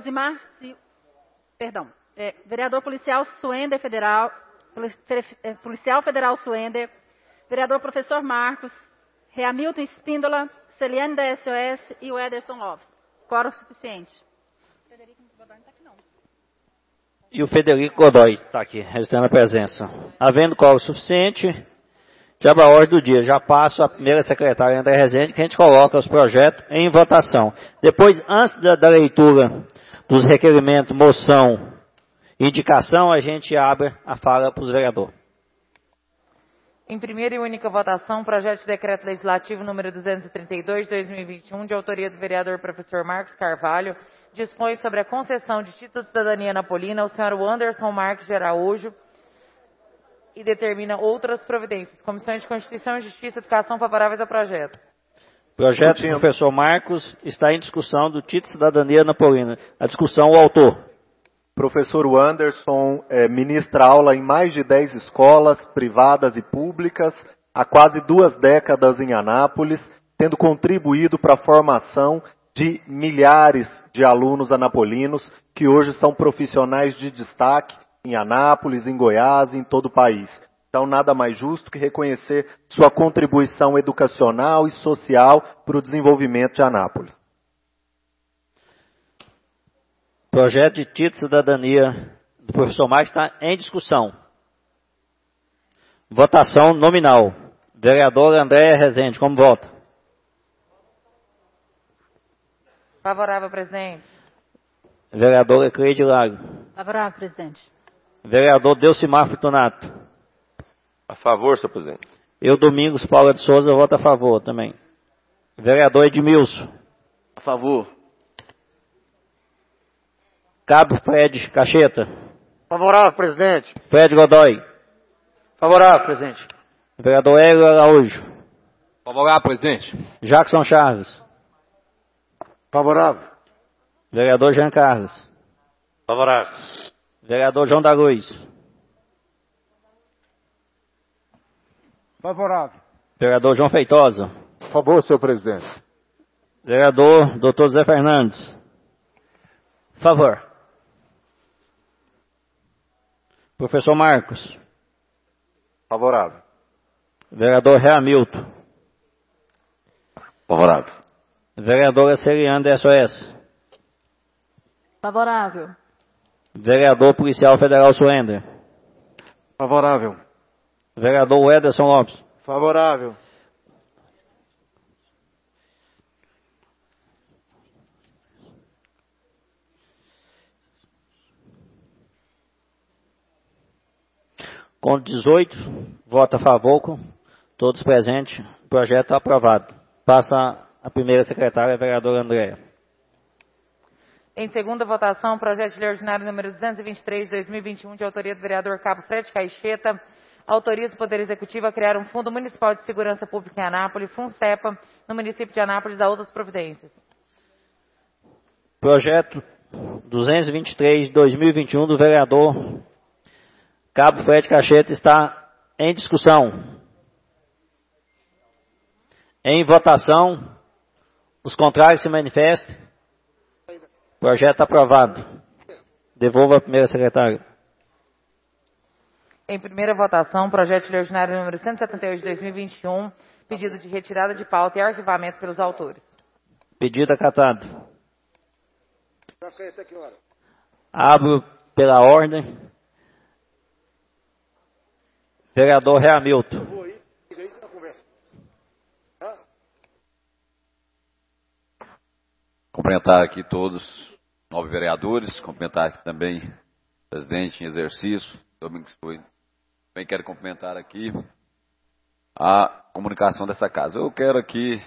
vereador policial Suender Federal, policial federal Suender, vereador professor Marcos, Reamilton Espíndola, Celiane da SOS e o Ederson Lopes. Quórum suficiente. Frederico Godoy não está aqui não. e o Federico Godoy está aqui, registrando a presença. Havendo quórum suficiente, já a ordem do dia. Já passo a primeira secretária André Rezende, que a gente coloca os projetos em votação. Depois, antes da leitura dos requerimentos, moção e indicação, a gente abre a fala para os vereadores. Em primeira e única votação, projeto de decreto legislativo número 232 de 2021, de autoria do vereador professor Marcos Carvalho, dispõe sobre a concessão de título de cidadania napolina ao senhor Anderson Marques de Araújo e determina outras providências. Comissões de Constituição, Justiça e Educação favoráveis ao projeto. Projeto do professor Marcos está em discussão do título de cidadania napolina. A discussão, o autor. Professor Anderson ministra aula em mais de 10 escolas privadas e públicas há quase 2 décadas em Anápolis, tendo contribuído para a formação de milhares de alunos anapolinos que hoje são profissionais de destaque em Anápolis, em Goiás e em todo o país. Então, nada mais justo que reconhecer sua contribuição educacional e social para o desenvolvimento de Anápolis. Projeto de título de cidadania do professor Marcos está em discussão. Votação nominal. Vereador André Rezende, como vota? Favorável, presidente. Vereador Cleide Lago. Favorável, presidente. Vereador Delcimar Fortunato. A favor, senhor presidente. Eu, Domingos Paula de Souza, voto a favor também. Vereador Edmilson. A favor. Cabo Fred Cacheta. Favorável, presidente. Fred Godoy. Favorável, presidente. Vereador Hélio Araújo. Favorável, presidente. Jackson Charles. Favorável. Vereador Jean Carlos. Favorável. Vereador João da Luz. Favorável. Vereador João Feitosa. Por favor, senhor presidente. Vereador Dr. Zé Fernandes. Favor. Professor Marcos. Favorável. Vereador Hamilton. Favorável. Vereadora Celiane da SOS. Favorável. Vereador Policial Federal Suender. Favorável. Vereador Ederson Lopes. Favorável. Com 18, vota a favor, todos presentes, o projeto aprovado. Passa a primeira secretária, a vereadora Andréa. Em segunda votação, projeto de lei ordinário número 223 de 2021, de autoria do vereador Cabo Fred Caixeta, autoriza o Poder Executivo a criar um Fundo Municipal de Segurança Pública em Anápolis, FUNSEPA, no município de Anápolis, a outras providências. Projeto 223 de 2021, do vereador Cabo Fred Caixeta, está em discussão. Em votação, os contrários se manifestem. Projeto aprovado. Devolva a primeira secretária. Em primeira votação, projeto de lei ordinário número 178 de 2021, pedido de retirada de pauta e arquivamento pelos autores. Pedido acatado. Abro pela ordem. Vereador Hamilton. Cumprimentar aqui todos, 9 vereadores, cumprimentar aqui também o presidente em exercício, Domingos foi. Também quero cumprimentar aqui a comunicação dessa casa. Eu quero aqui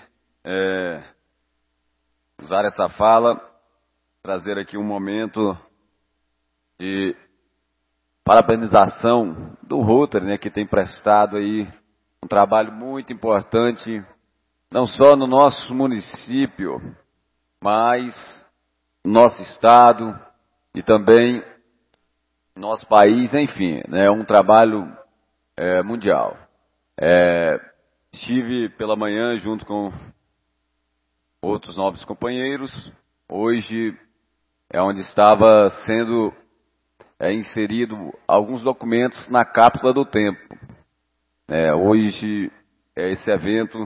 usar essa fala, trazer aqui um momento de parabenização do Rotary, né, que tem prestado aí um trabalho muito importante, não só no nosso município, mas no nosso estado e também no nosso país, enfim, né, um trabalho mundial. Estive pela manhã junto com outros nobres companheiros, hoje é onde estava sendo inserido alguns documentos na cápsula do tempo. Hoje esse evento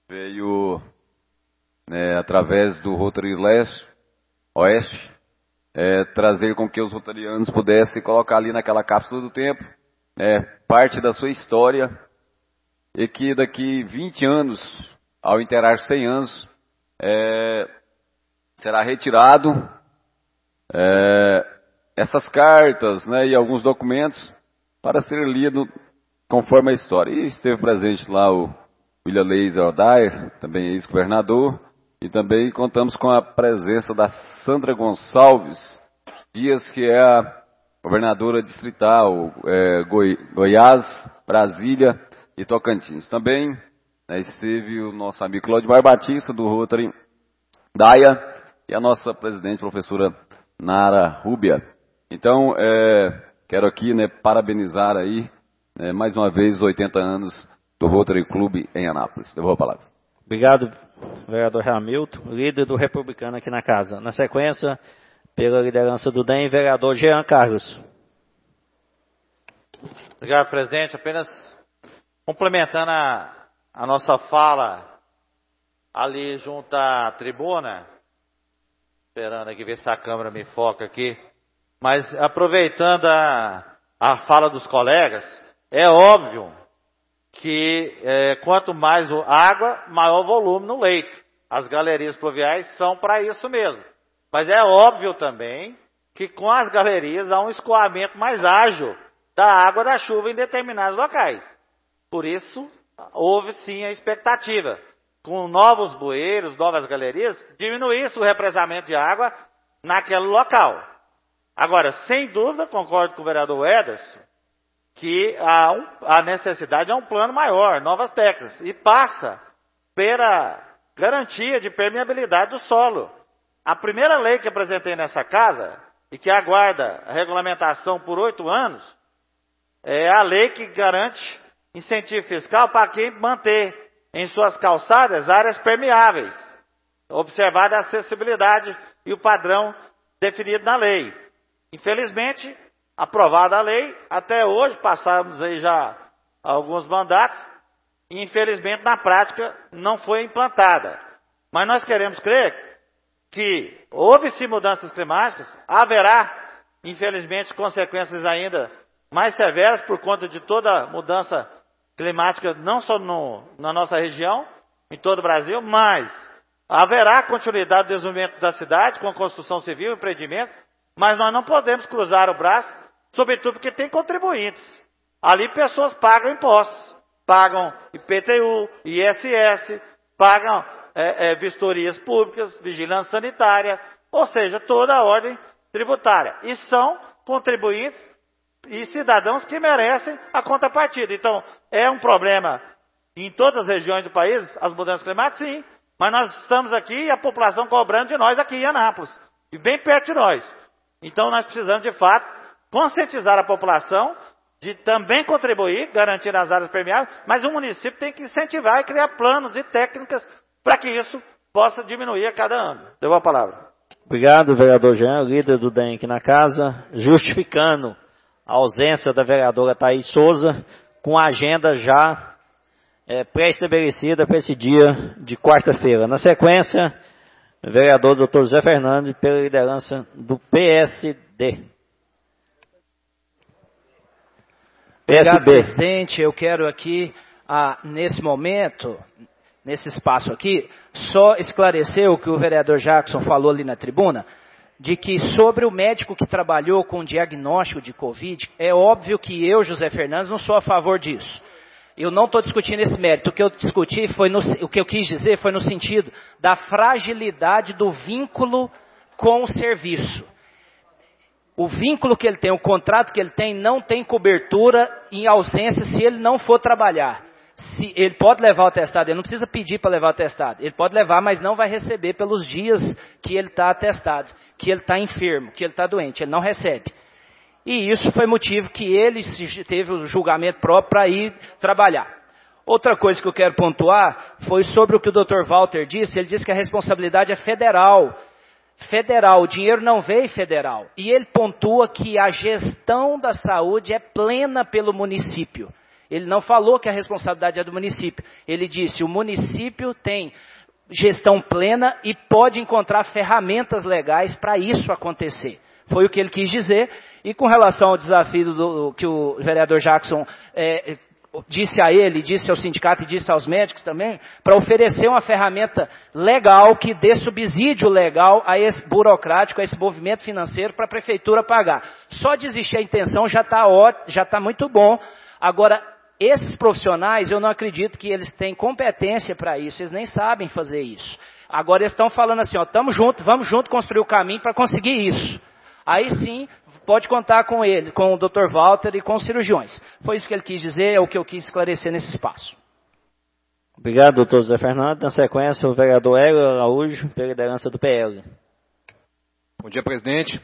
veio através do Rotary Oeste, trazer com que os rotarianos pudessem colocar ali naquela cápsula do tempo parte da sua história, e que daqui 20 anos, ao inteirar 100 anos, será retirado essas cartas, né, e alguns documentos para ser lido conforme a história. E esteve presente lá o William Laser Odair, também ex-governador, e também contamos com a presença da Sandra Gonçalves Dias, que é a governadora distrital, Goiás, Brasília e Tocantins. Também esteve o nosso amigo Claudimar Batista, do Rotary Daia, e a nossa presidente, professora Nara Rúbia. Então, quero aqui, parabenizar aí, mais uma vez, os 80 anos do Rotary Clube em Anápolis. Devolvo a palavra. Obrigado, vereador Hamilton, líder do Republicano aqui na casa. Na sequência, pela liderança do DEM, vereador Jean Carlos. Obrigado, presidente. Apenas complementando a nossa fala ali junto à tribuna, esperando aqui ver se a câmera me foca aqui, mas aproveitando a fala dos colegas, é óbvio que quanto mais água, maior volume no leito. As galerias pluviais são para isso mesmo. Mas é óbvio também que com as galerias há um escoamento mais ágil da água da chuva em determinados locais. Por isso, houve sim a expectativa, com novos bueiros, novas galerias, diminuísse o represamento de água naquele local. Agora, sem dúvida, concordo com o vereador Ederson, que a necessidade é um plano maior, novas técnicas, e passa pela garantia de permeabilidade do solo. A primeira lei que apresentei nessa casa, e que aguarda a regulamentação por 8 anos, é a lei que garante incentivo fiscal para quem manter em suas calçadas áreas permeáveis, observada a acessibilidade e o padrão definido na lei. Infelizmente, aprovada a lei, até hoje, passamos aí já alguns mandatos, e infelizmente na prática não foi implantada. Mas nós queremos crer que houve-se mudanças climáticas, haverá, infelizmente, consequências ainda mais severas por conta de toda mudança climática, não só na nossa região, em todo o Brasil, mas haverá continuidade do desenvolvimento da cidade, com construção civil, empreendimentos, mas nós não podemos cruzar o braço, sobretudo porque tem contribuintes. Ali pessoas pagam impostos, pagam IPTU, ISS, pagam vistorias públicas, vigilância sanitária, ou seja, toda a ordem tributária. E são contribuintes e cidadãos que merecem a contrapartida. Então, é um problema em todas as regiões do país, as mudanças climáticas, sim, mas nós estamos aqui e a população cobrando de nós aqui em Anápolis, e bem perto de nós. Então, nós precisamos, de fato, conscientizar a população de também contribuir, garantir as áreas permeáveis, mas o município tem que incentivar e criar planos e técnicas para que isso possa diminuir a cada ano. Deu a palavra. Obrigado, vereador Jean, líder do DEM aqui na casa, justificando a ausência da vereadora Thaís Souza, com a agenda já pré-estabelecida para esse dia de quarta-feira. Na sequência, o vereador Dr. José Fernandes, pela liderança do PSD. Obrigado, presidente. Eu quero aqui, nesse momento, nesse espaço aqui, só esclarecer o que o vereador Jackson falou ali na tribuna, de que sobre o médico que trabalhou com diagnóstico de Covid, é óbvio que eu, José Fernandes, não sou a favor disso. Eu não estou discutindo esse mérito. O que eu discuti o que eu quis dizer foi no sentido da fragilidade do vínculo com o serviço. O vínculo que ele tem, o contrato que ele tem, não tem cobertura em ausência se ele não for trabalhar. Se ele pode levar o atestado, ele não precisa pedir para levar o atestado. Ele pode levar, mas não vai receber pelos dias que ele está atestado, que ele está enfermo, que ele está doente. Ele não recebe. E isso foi motivo que ele teve o julgamento próprio para ir trabalhar. Outra coisa que eu quero pontuar foi sobre o que o Dr. Walter disse. Ele disse que a responsabilidade é federal. Federal, o dinheiro não veio federal. E ele pontua que a gestão da saúde é plena pelo município. Ele não falou que a responsabilidade é do município. Ele disse, o município tem gestão plena e pode encontrar ferramentas legais para isso acontecer. Foi o que ele quis dizer. E com relação ao desafio que o vereador Jackson disse a ele, disse ao sindicato e disse aos médicos também, para oferecer uma ferramenta legal que dê subsídio legal a esse burocrático, a esse movimento financeiro para a prefeitura pagar. Só desistir a intenção já está muito bom. Agora, esses profissionais, eu não acredito que eles têm competência para isso, eles nem sabem fazer isso. Agora eles estão falando assim, estamos juntos, vamos juntos construir o caminho para conseguir isso. Aí sim, pode contar com ele, com o Dr. Walter e com os cirurgiões. Foi isso que ele quis dizer, é o que eu quis esclarecer nesse espaço. Obrigado, doutor José Fernando. Na sequência, o vereador Hélio Araújo, pela liderança do PL. Bom dia, presidente.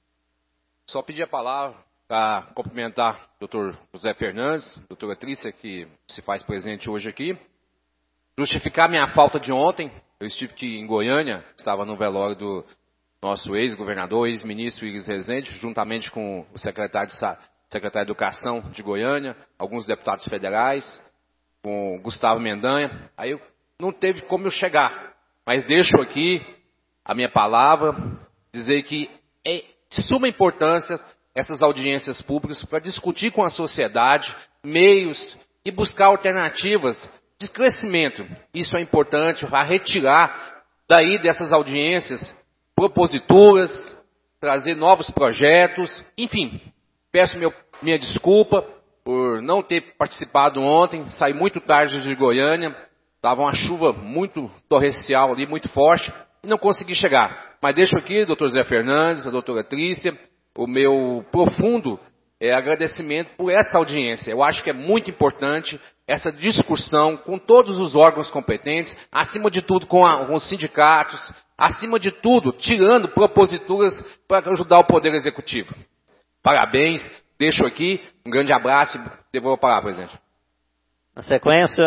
Só pedir a palavra para cumprimentar o doutor José Fernandes, a doutora Trícia, que se faz presente hoje aqui. Justificar minha falta de ontem. Eu estive aqui em Goiânia, estava no velório do nosso ex-governador, ex-ministro Iris Rezende, juntamente com o secretário de Educação de Goiânia, alguns deputados federais, com o Gustavo Mendanha. Aí não teve como eu chegar, mas deixo aqui a minha palavra, dizer que é de suma importância essas audiências públicas para discutir com a sociedade meios e buscar alternativas de crescimento. Isso é importante para retirar daí dessas audiências proposituras, trazer novos projetos, enfim. Peço minha desculpa por não ter participado ontem, saí muito tarde de Goiânia, estava uma chuva muito torrencial ali, muito forte, e não consegui chegar. Mas deixo aqui, doutor Zé Fernandes, a doutora Trícia, o meu profundo agradecimento por essa audiência. Eu acho que é muito importante essa discussão com todos os órgãos competentes, acima de tudo com os sindicatos, acima de tudo, tirando proposituras para ajudar o Poder Executivo. Parabéns, deixo aqui, um grande abraço e devolvo a palavra, presidente. Na sequência,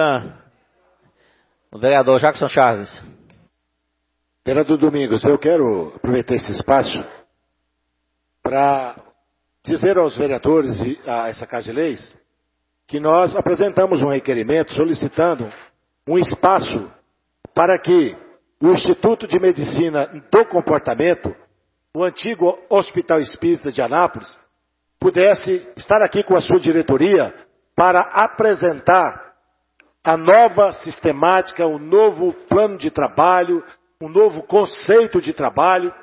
o vereador Jackson Charles. Vereador Domingos, eu quero aproveitar esse espaço para dizer aos vereadores e a essa Casa de Leis que nós apresentamos um requerimento solicitando um espaço para que o Instituto de Medicina do Comportamento, o antigo Hospital Espírita de Anápolis, pudesse estar aqui com a sua diretoria para apresentar a nova sistemática, o novo plano de trabalho, um novo conceito de trabalho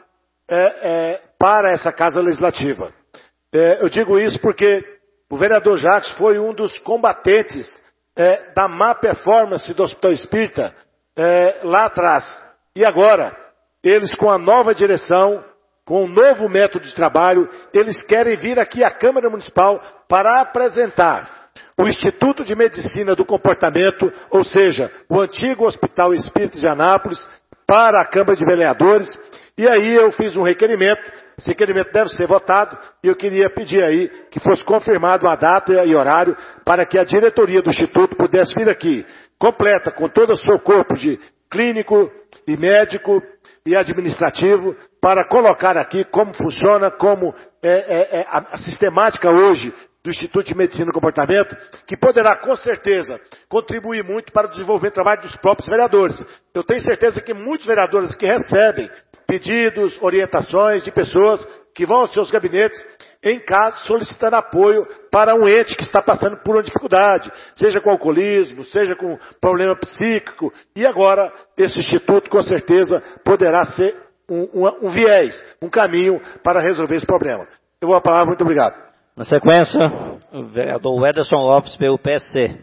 para essa Casa Legislativa. Eu digo isso porque o vereador Jacques foi um dos combatentes da má performance do Hospital Espírita lá atrás. E agora, eles com a nova direção, com um novo método de trabalho, eles querem vir aqui à Câmara Municipal para apresentar o Instituto de Medicina do Comportamento, ou seja, o antigo Hospital Espírita de Anápolis, para a Câmara de Vereadores. E aí eu fiz um requerimento, esse requerimento deve ser votado, e eu queria pedir aí que fosse confirmado a data e horário para que a diretoria do Instituto pudesse vir aqui, completa, com todo o seu corpo de clínico e médico e administrativo, para colocar aqui como funciona, como a sistemática hoje do Instituto de Medicina do Comportamento, que poderá com certeza contribuir muito para o desenvolvimento do trabalho dos próprios vereadores. Eu tenho certeza que muitos vereadores que recebem pedidos, orientações de pessoas que vão aos seus gabinetes em casa solicitando apoio para um ente que está passando por uma dificuldade, seja com alcoolismo, seja com problema psíquico, e agora esse instituto com certeza poderá ser um viés, um caminho para resolver esse problema. Eu vou a palavra, muito obrigado. Na sequência, o vereador Ederson Lopes, pelo PSC.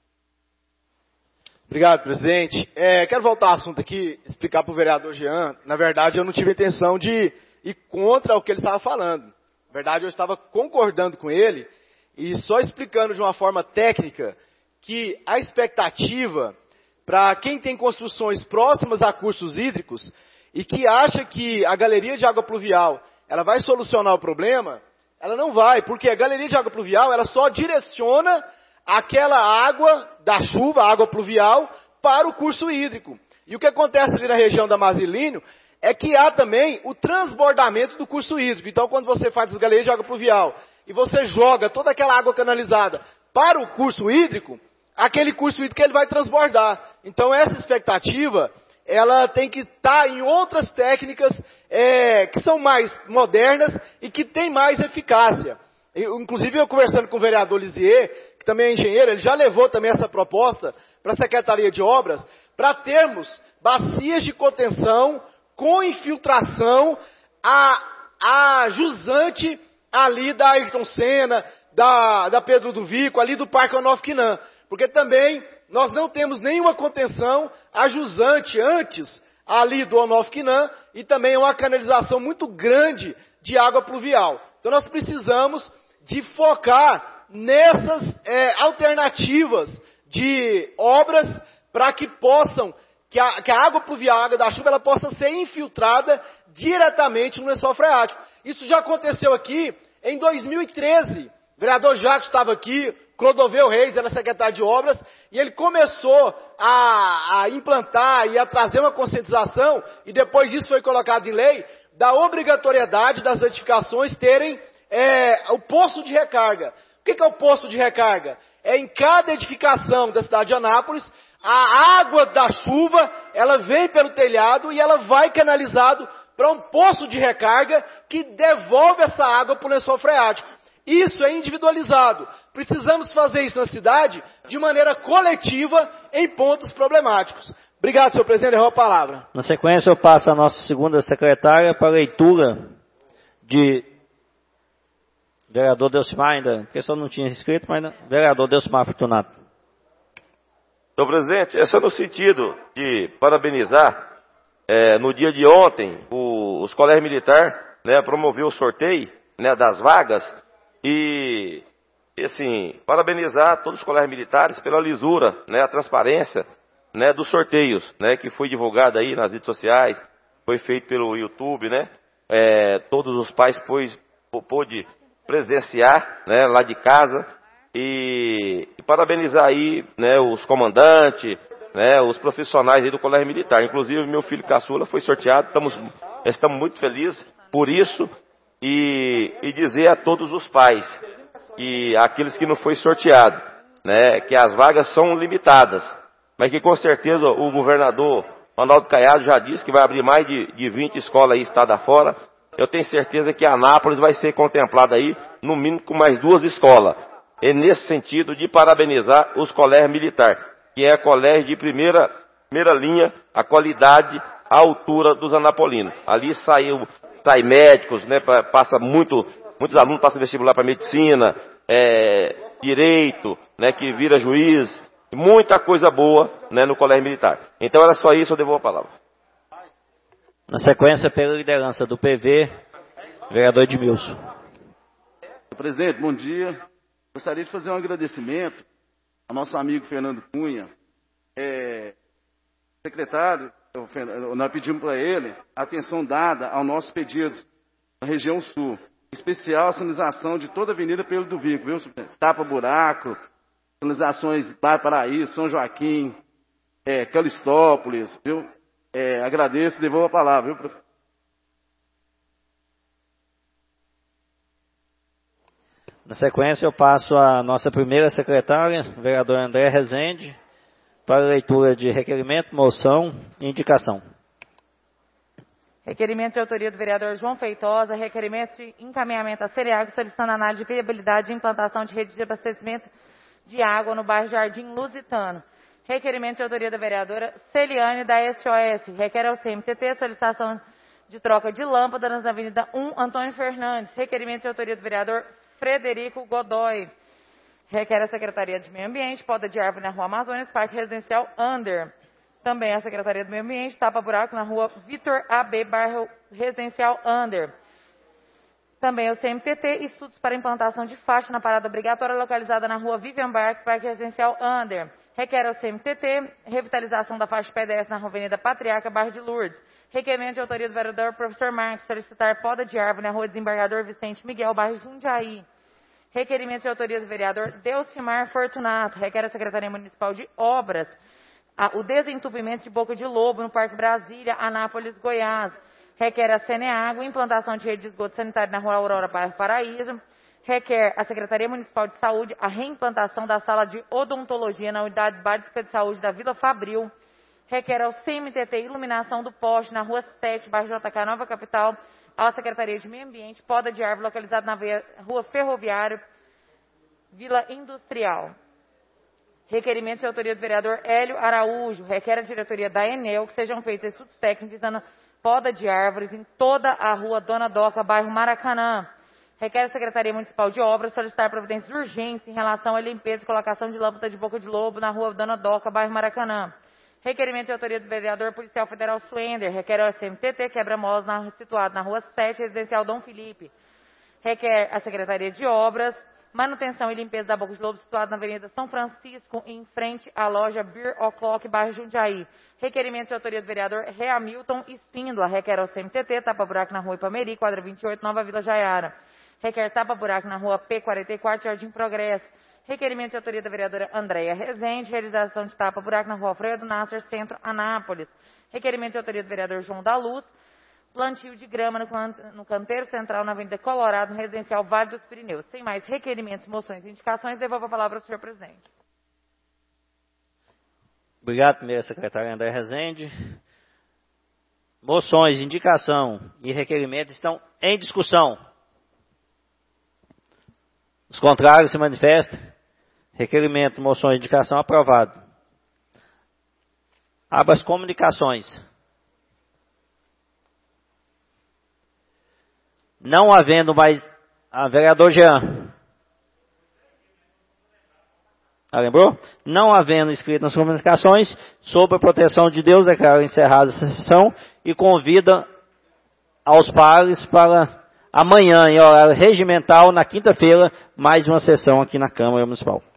Obrigado, presidente. Quero voltar ao assunto aqui, explicar para o vereador Jean. Na verdade, eu não tive a intenção de ir contra o que ele estava falando. Na verdade, eu estava concordando com ele e só explicando de uma forma técnica que a expectativa para quem tem construções próximas a cursos hídricos e que acha que a galeria de água pluvial ela vai solucionar o problema, ela não vai, porque a galeria de água pluvial ela só direciona aquela água da chuva, a água pluvial, para o curso hídrico. E o que acontece ali na região da Mazilínio é que há também o transbordamento do curso hídrico. Então, quando você faz as galerias de água pluvial e você joga toda aquela água canalizada para o curso hídrico, aquele curso hídrico ele vai transbordar. Então, essa expectativa, ela tem que estar em outras técnicas que são mais modernas e que têm mais eficácia. Inclusive, eu conversando com o vereador Lisier, que também é engenheiro, ele já levou também essa proposta para a Secretaria de Obras, para termos bacias de contenção com infiltração a jusante ali da Ayrton Senna, da Pedro do Vico, ali do Parque Onofre-Quinan. Porque também nós não temos nenhuma contenção a jusante antes ali do Onofre-Quinan e também uma canalização muito grande de água pluvial. Então nós precisamos de focar nessas alternativas de obras para que possam, que a água pluvial, a água da chuva, ela possa ser infiltrada diretamente no lençol freático. Isso já aconteceu aqui em 2013. O vereador Jacques estava aqui, Clodoveu Reis era secretário de obras, e ele começou a implantar e a trazer uma conscientização, e depois isso foi colocado em lei, da obrigatoriedade das edificações terem o posto de recarga. O que é o posto de recarga? É em cada edificação da cidade de Anápolis, a água da chuva, ela vem pelo telhado e ela vai canalizado para um posto de recarga que devolve essa água para o lençol freático. Isso é individualizado. Precisamos fazer isso na cidade de maneira coletiva em pontos problemáticos. Obrigado, senhor presidente. Eu a palavra. Na sequência, eu passo a nossa segunda secretária para a leitura de vereador Delcimar, ainda, porque só não tinha escrito, mas vereador Delcimar Fortunato. Senhor presidente, é só no sentido de parabenizar, no dia de ontem, os colégios militares, né, promoveu o sorteio, né, das vagas e assim, parabenizar todos os colégios militares pela lisura, né, a transparência, né, dos sorteios, né, que foi divulgado aí nas redes sociais, foi feito pelo YouTube, né, todos os pais pôde presenciar, né, lá de casa e parabenizar aí, né, os comandantes, né, os profissionais aí do colégio militar. Inclusive meu filho caçula foi sorteado, estamos muito felizes por isso e dizer a todos os pais que aqueles que não foi sorteado, né, que as vagas são limitadas, mas que com certeza o governador Ronaldo Caiado já disse que vai abrir mais de 20 escolas aí estado afora. Eu tenho certeza que Anápolis vai ser contemplada aí, no mínimo, com mais 2 escolas. É nesse sentido de parabenizar os colégios militares, que é colégio de primeira linha, a qualidade, a altura dos anapolinos. Ali sai médicos, né, muitos alunos passam vestibular para medicina, direito, né, que vira juiz, muita coisa boa, né, no colégio militar. Então era só isso, eu devolvo a palavra. Na sequência, pela liderança do PV, vereador Edmilson. Presidente, bom dia. Gostaria de fazer um agradecimento ao nosso amigo Fernando Cunha. Secretário, nós pedimos para ele a atenção dada ao nosso pedido na região sul. Em especial a sinalização de toda a Avenida Pedro do Vico, viu? Tapa-buraco, sinalizações Bairro Paraíso, São Joaquim, Calistópolis, viu? Agradeço e devolvo a palavra, viu, prefeito? Na sequência, eu passo a nossa primeira secretária, vereador André Rezende, para a leitura de requerimento, moção e indicação. Requerimento de autoria do vereador João Feitosa, requerimento de encaminhamento à Cereago, solicitando análise de viabilidade de implantação de rede de abastecimento de água no bairro Jardim Lusitano. Requerimento de autoria da vereadora Celiane, da SOS. Requer ao CMTT solicitação de troca de lâmpadas na Avenida 1, Antônio Fernandes. Requerimento de autoria do vereador Frederico Godoy. Requer a Secretaria de Meio Ambiente, poda de árvore na Rua Amazônia, Parque Residencial Under. Também a Secretaria do Meio Ambiente, tapa-buraco na Rua Vitor AB, bairro Residencial Under. Também o CMTT, estudos para implantação de faixa na parada obrigatória localizada na Rua Vivian Barque, Parque Residencial Under. Requer ao CMTT, revitalização da faixa pedestre na Rua Avenida Patriarca, bairro de Lourdes. Requerimento de autoria do vereador professor Marcos, solicitar poda de árvore na Rua Desembargador Vicente Miguel, bairro Jundiaí. Requerimento de autoria do vereador Delcimar Fortunato. Requer a Secretaria Municipal de Obras o desentupimento de Boca de Lobo no Parque Brasília, Anápolis, Goiás. Requer a Ceneago, implantação de rede de esgoto sanitário na Rua Aurora, bairro Paraíso. Requer a Secretaria Municipal de Saúde a reimplantação da sala de odontologia na unidade básica de saúde da Vila Fabril. Requer ao CMTT iluminação do poste na Rua 7, bairro JK, Nova Capital, à Secretaria de Meio Ambiente, poda de árvore localizada na Rua Ferroviária, Vila Industrial. Requerimento de autoria do vereador Hélio Araújo. Requer a diretoria da Enel que sejam feitos estudos técnicos visando poda de árvores em toda a Rua Dona Doca, bairro Maracanã. Requer a Secretaria Municipal de Obras solicitar providências urgentes em relação à limpeza e colocação de lâmpada de boca de lobo na Rua Dona Doca, bairro Maracanã. Requerimento de autoria do vereador policial federal Suender. Requer ao SMTT quebra-molas situado na Rua 7, residencial Dom Felipe. Requer a Secretaria de Obras manutenção e limpeza da boca de lobo situada na Avenida São Francisco, em frente à loja Beer O'Clock, bairro Jundiaí. Requerimento de autoria do vereador Hamilton Espíndola. Requer ao CMTT tapa-buraco na Rua Ipameri, quadra 28, Nova Vila Jaiara. Requer tapa-buraco na Rua P44, Jardim Progresso. Requerimento de autoria da vereadora Andréia Rezende, realização de tapa-buraco na Rua Freio do Nasser, Centro, Anápolis. Requerimento de autoria do vereador João da Luz, plantio de grama no canteiro central na Avenida Colorado, no residencial Vale dos Pirineus. Sem mais requerimentos, moções e indicações, devolvo a palavra ao senhor presidente. Obrigado, primeira secretária Andréia Rezende. Moções, indicação e requerimentos estão em discussão. Os contrários se manifestam. Requerimento, moção e indicação aprovado. Abra as comunicações. Não havendo mais... vereador Jean. Lembrou? Não havendo inscrito nas comunicações, sob a proteção de Deus, declaro encerrada essa sessão e convida aos pares para amanhã, em horário regimental, na quinta-feira, mais uma sessão aqui na Câmara Municipal.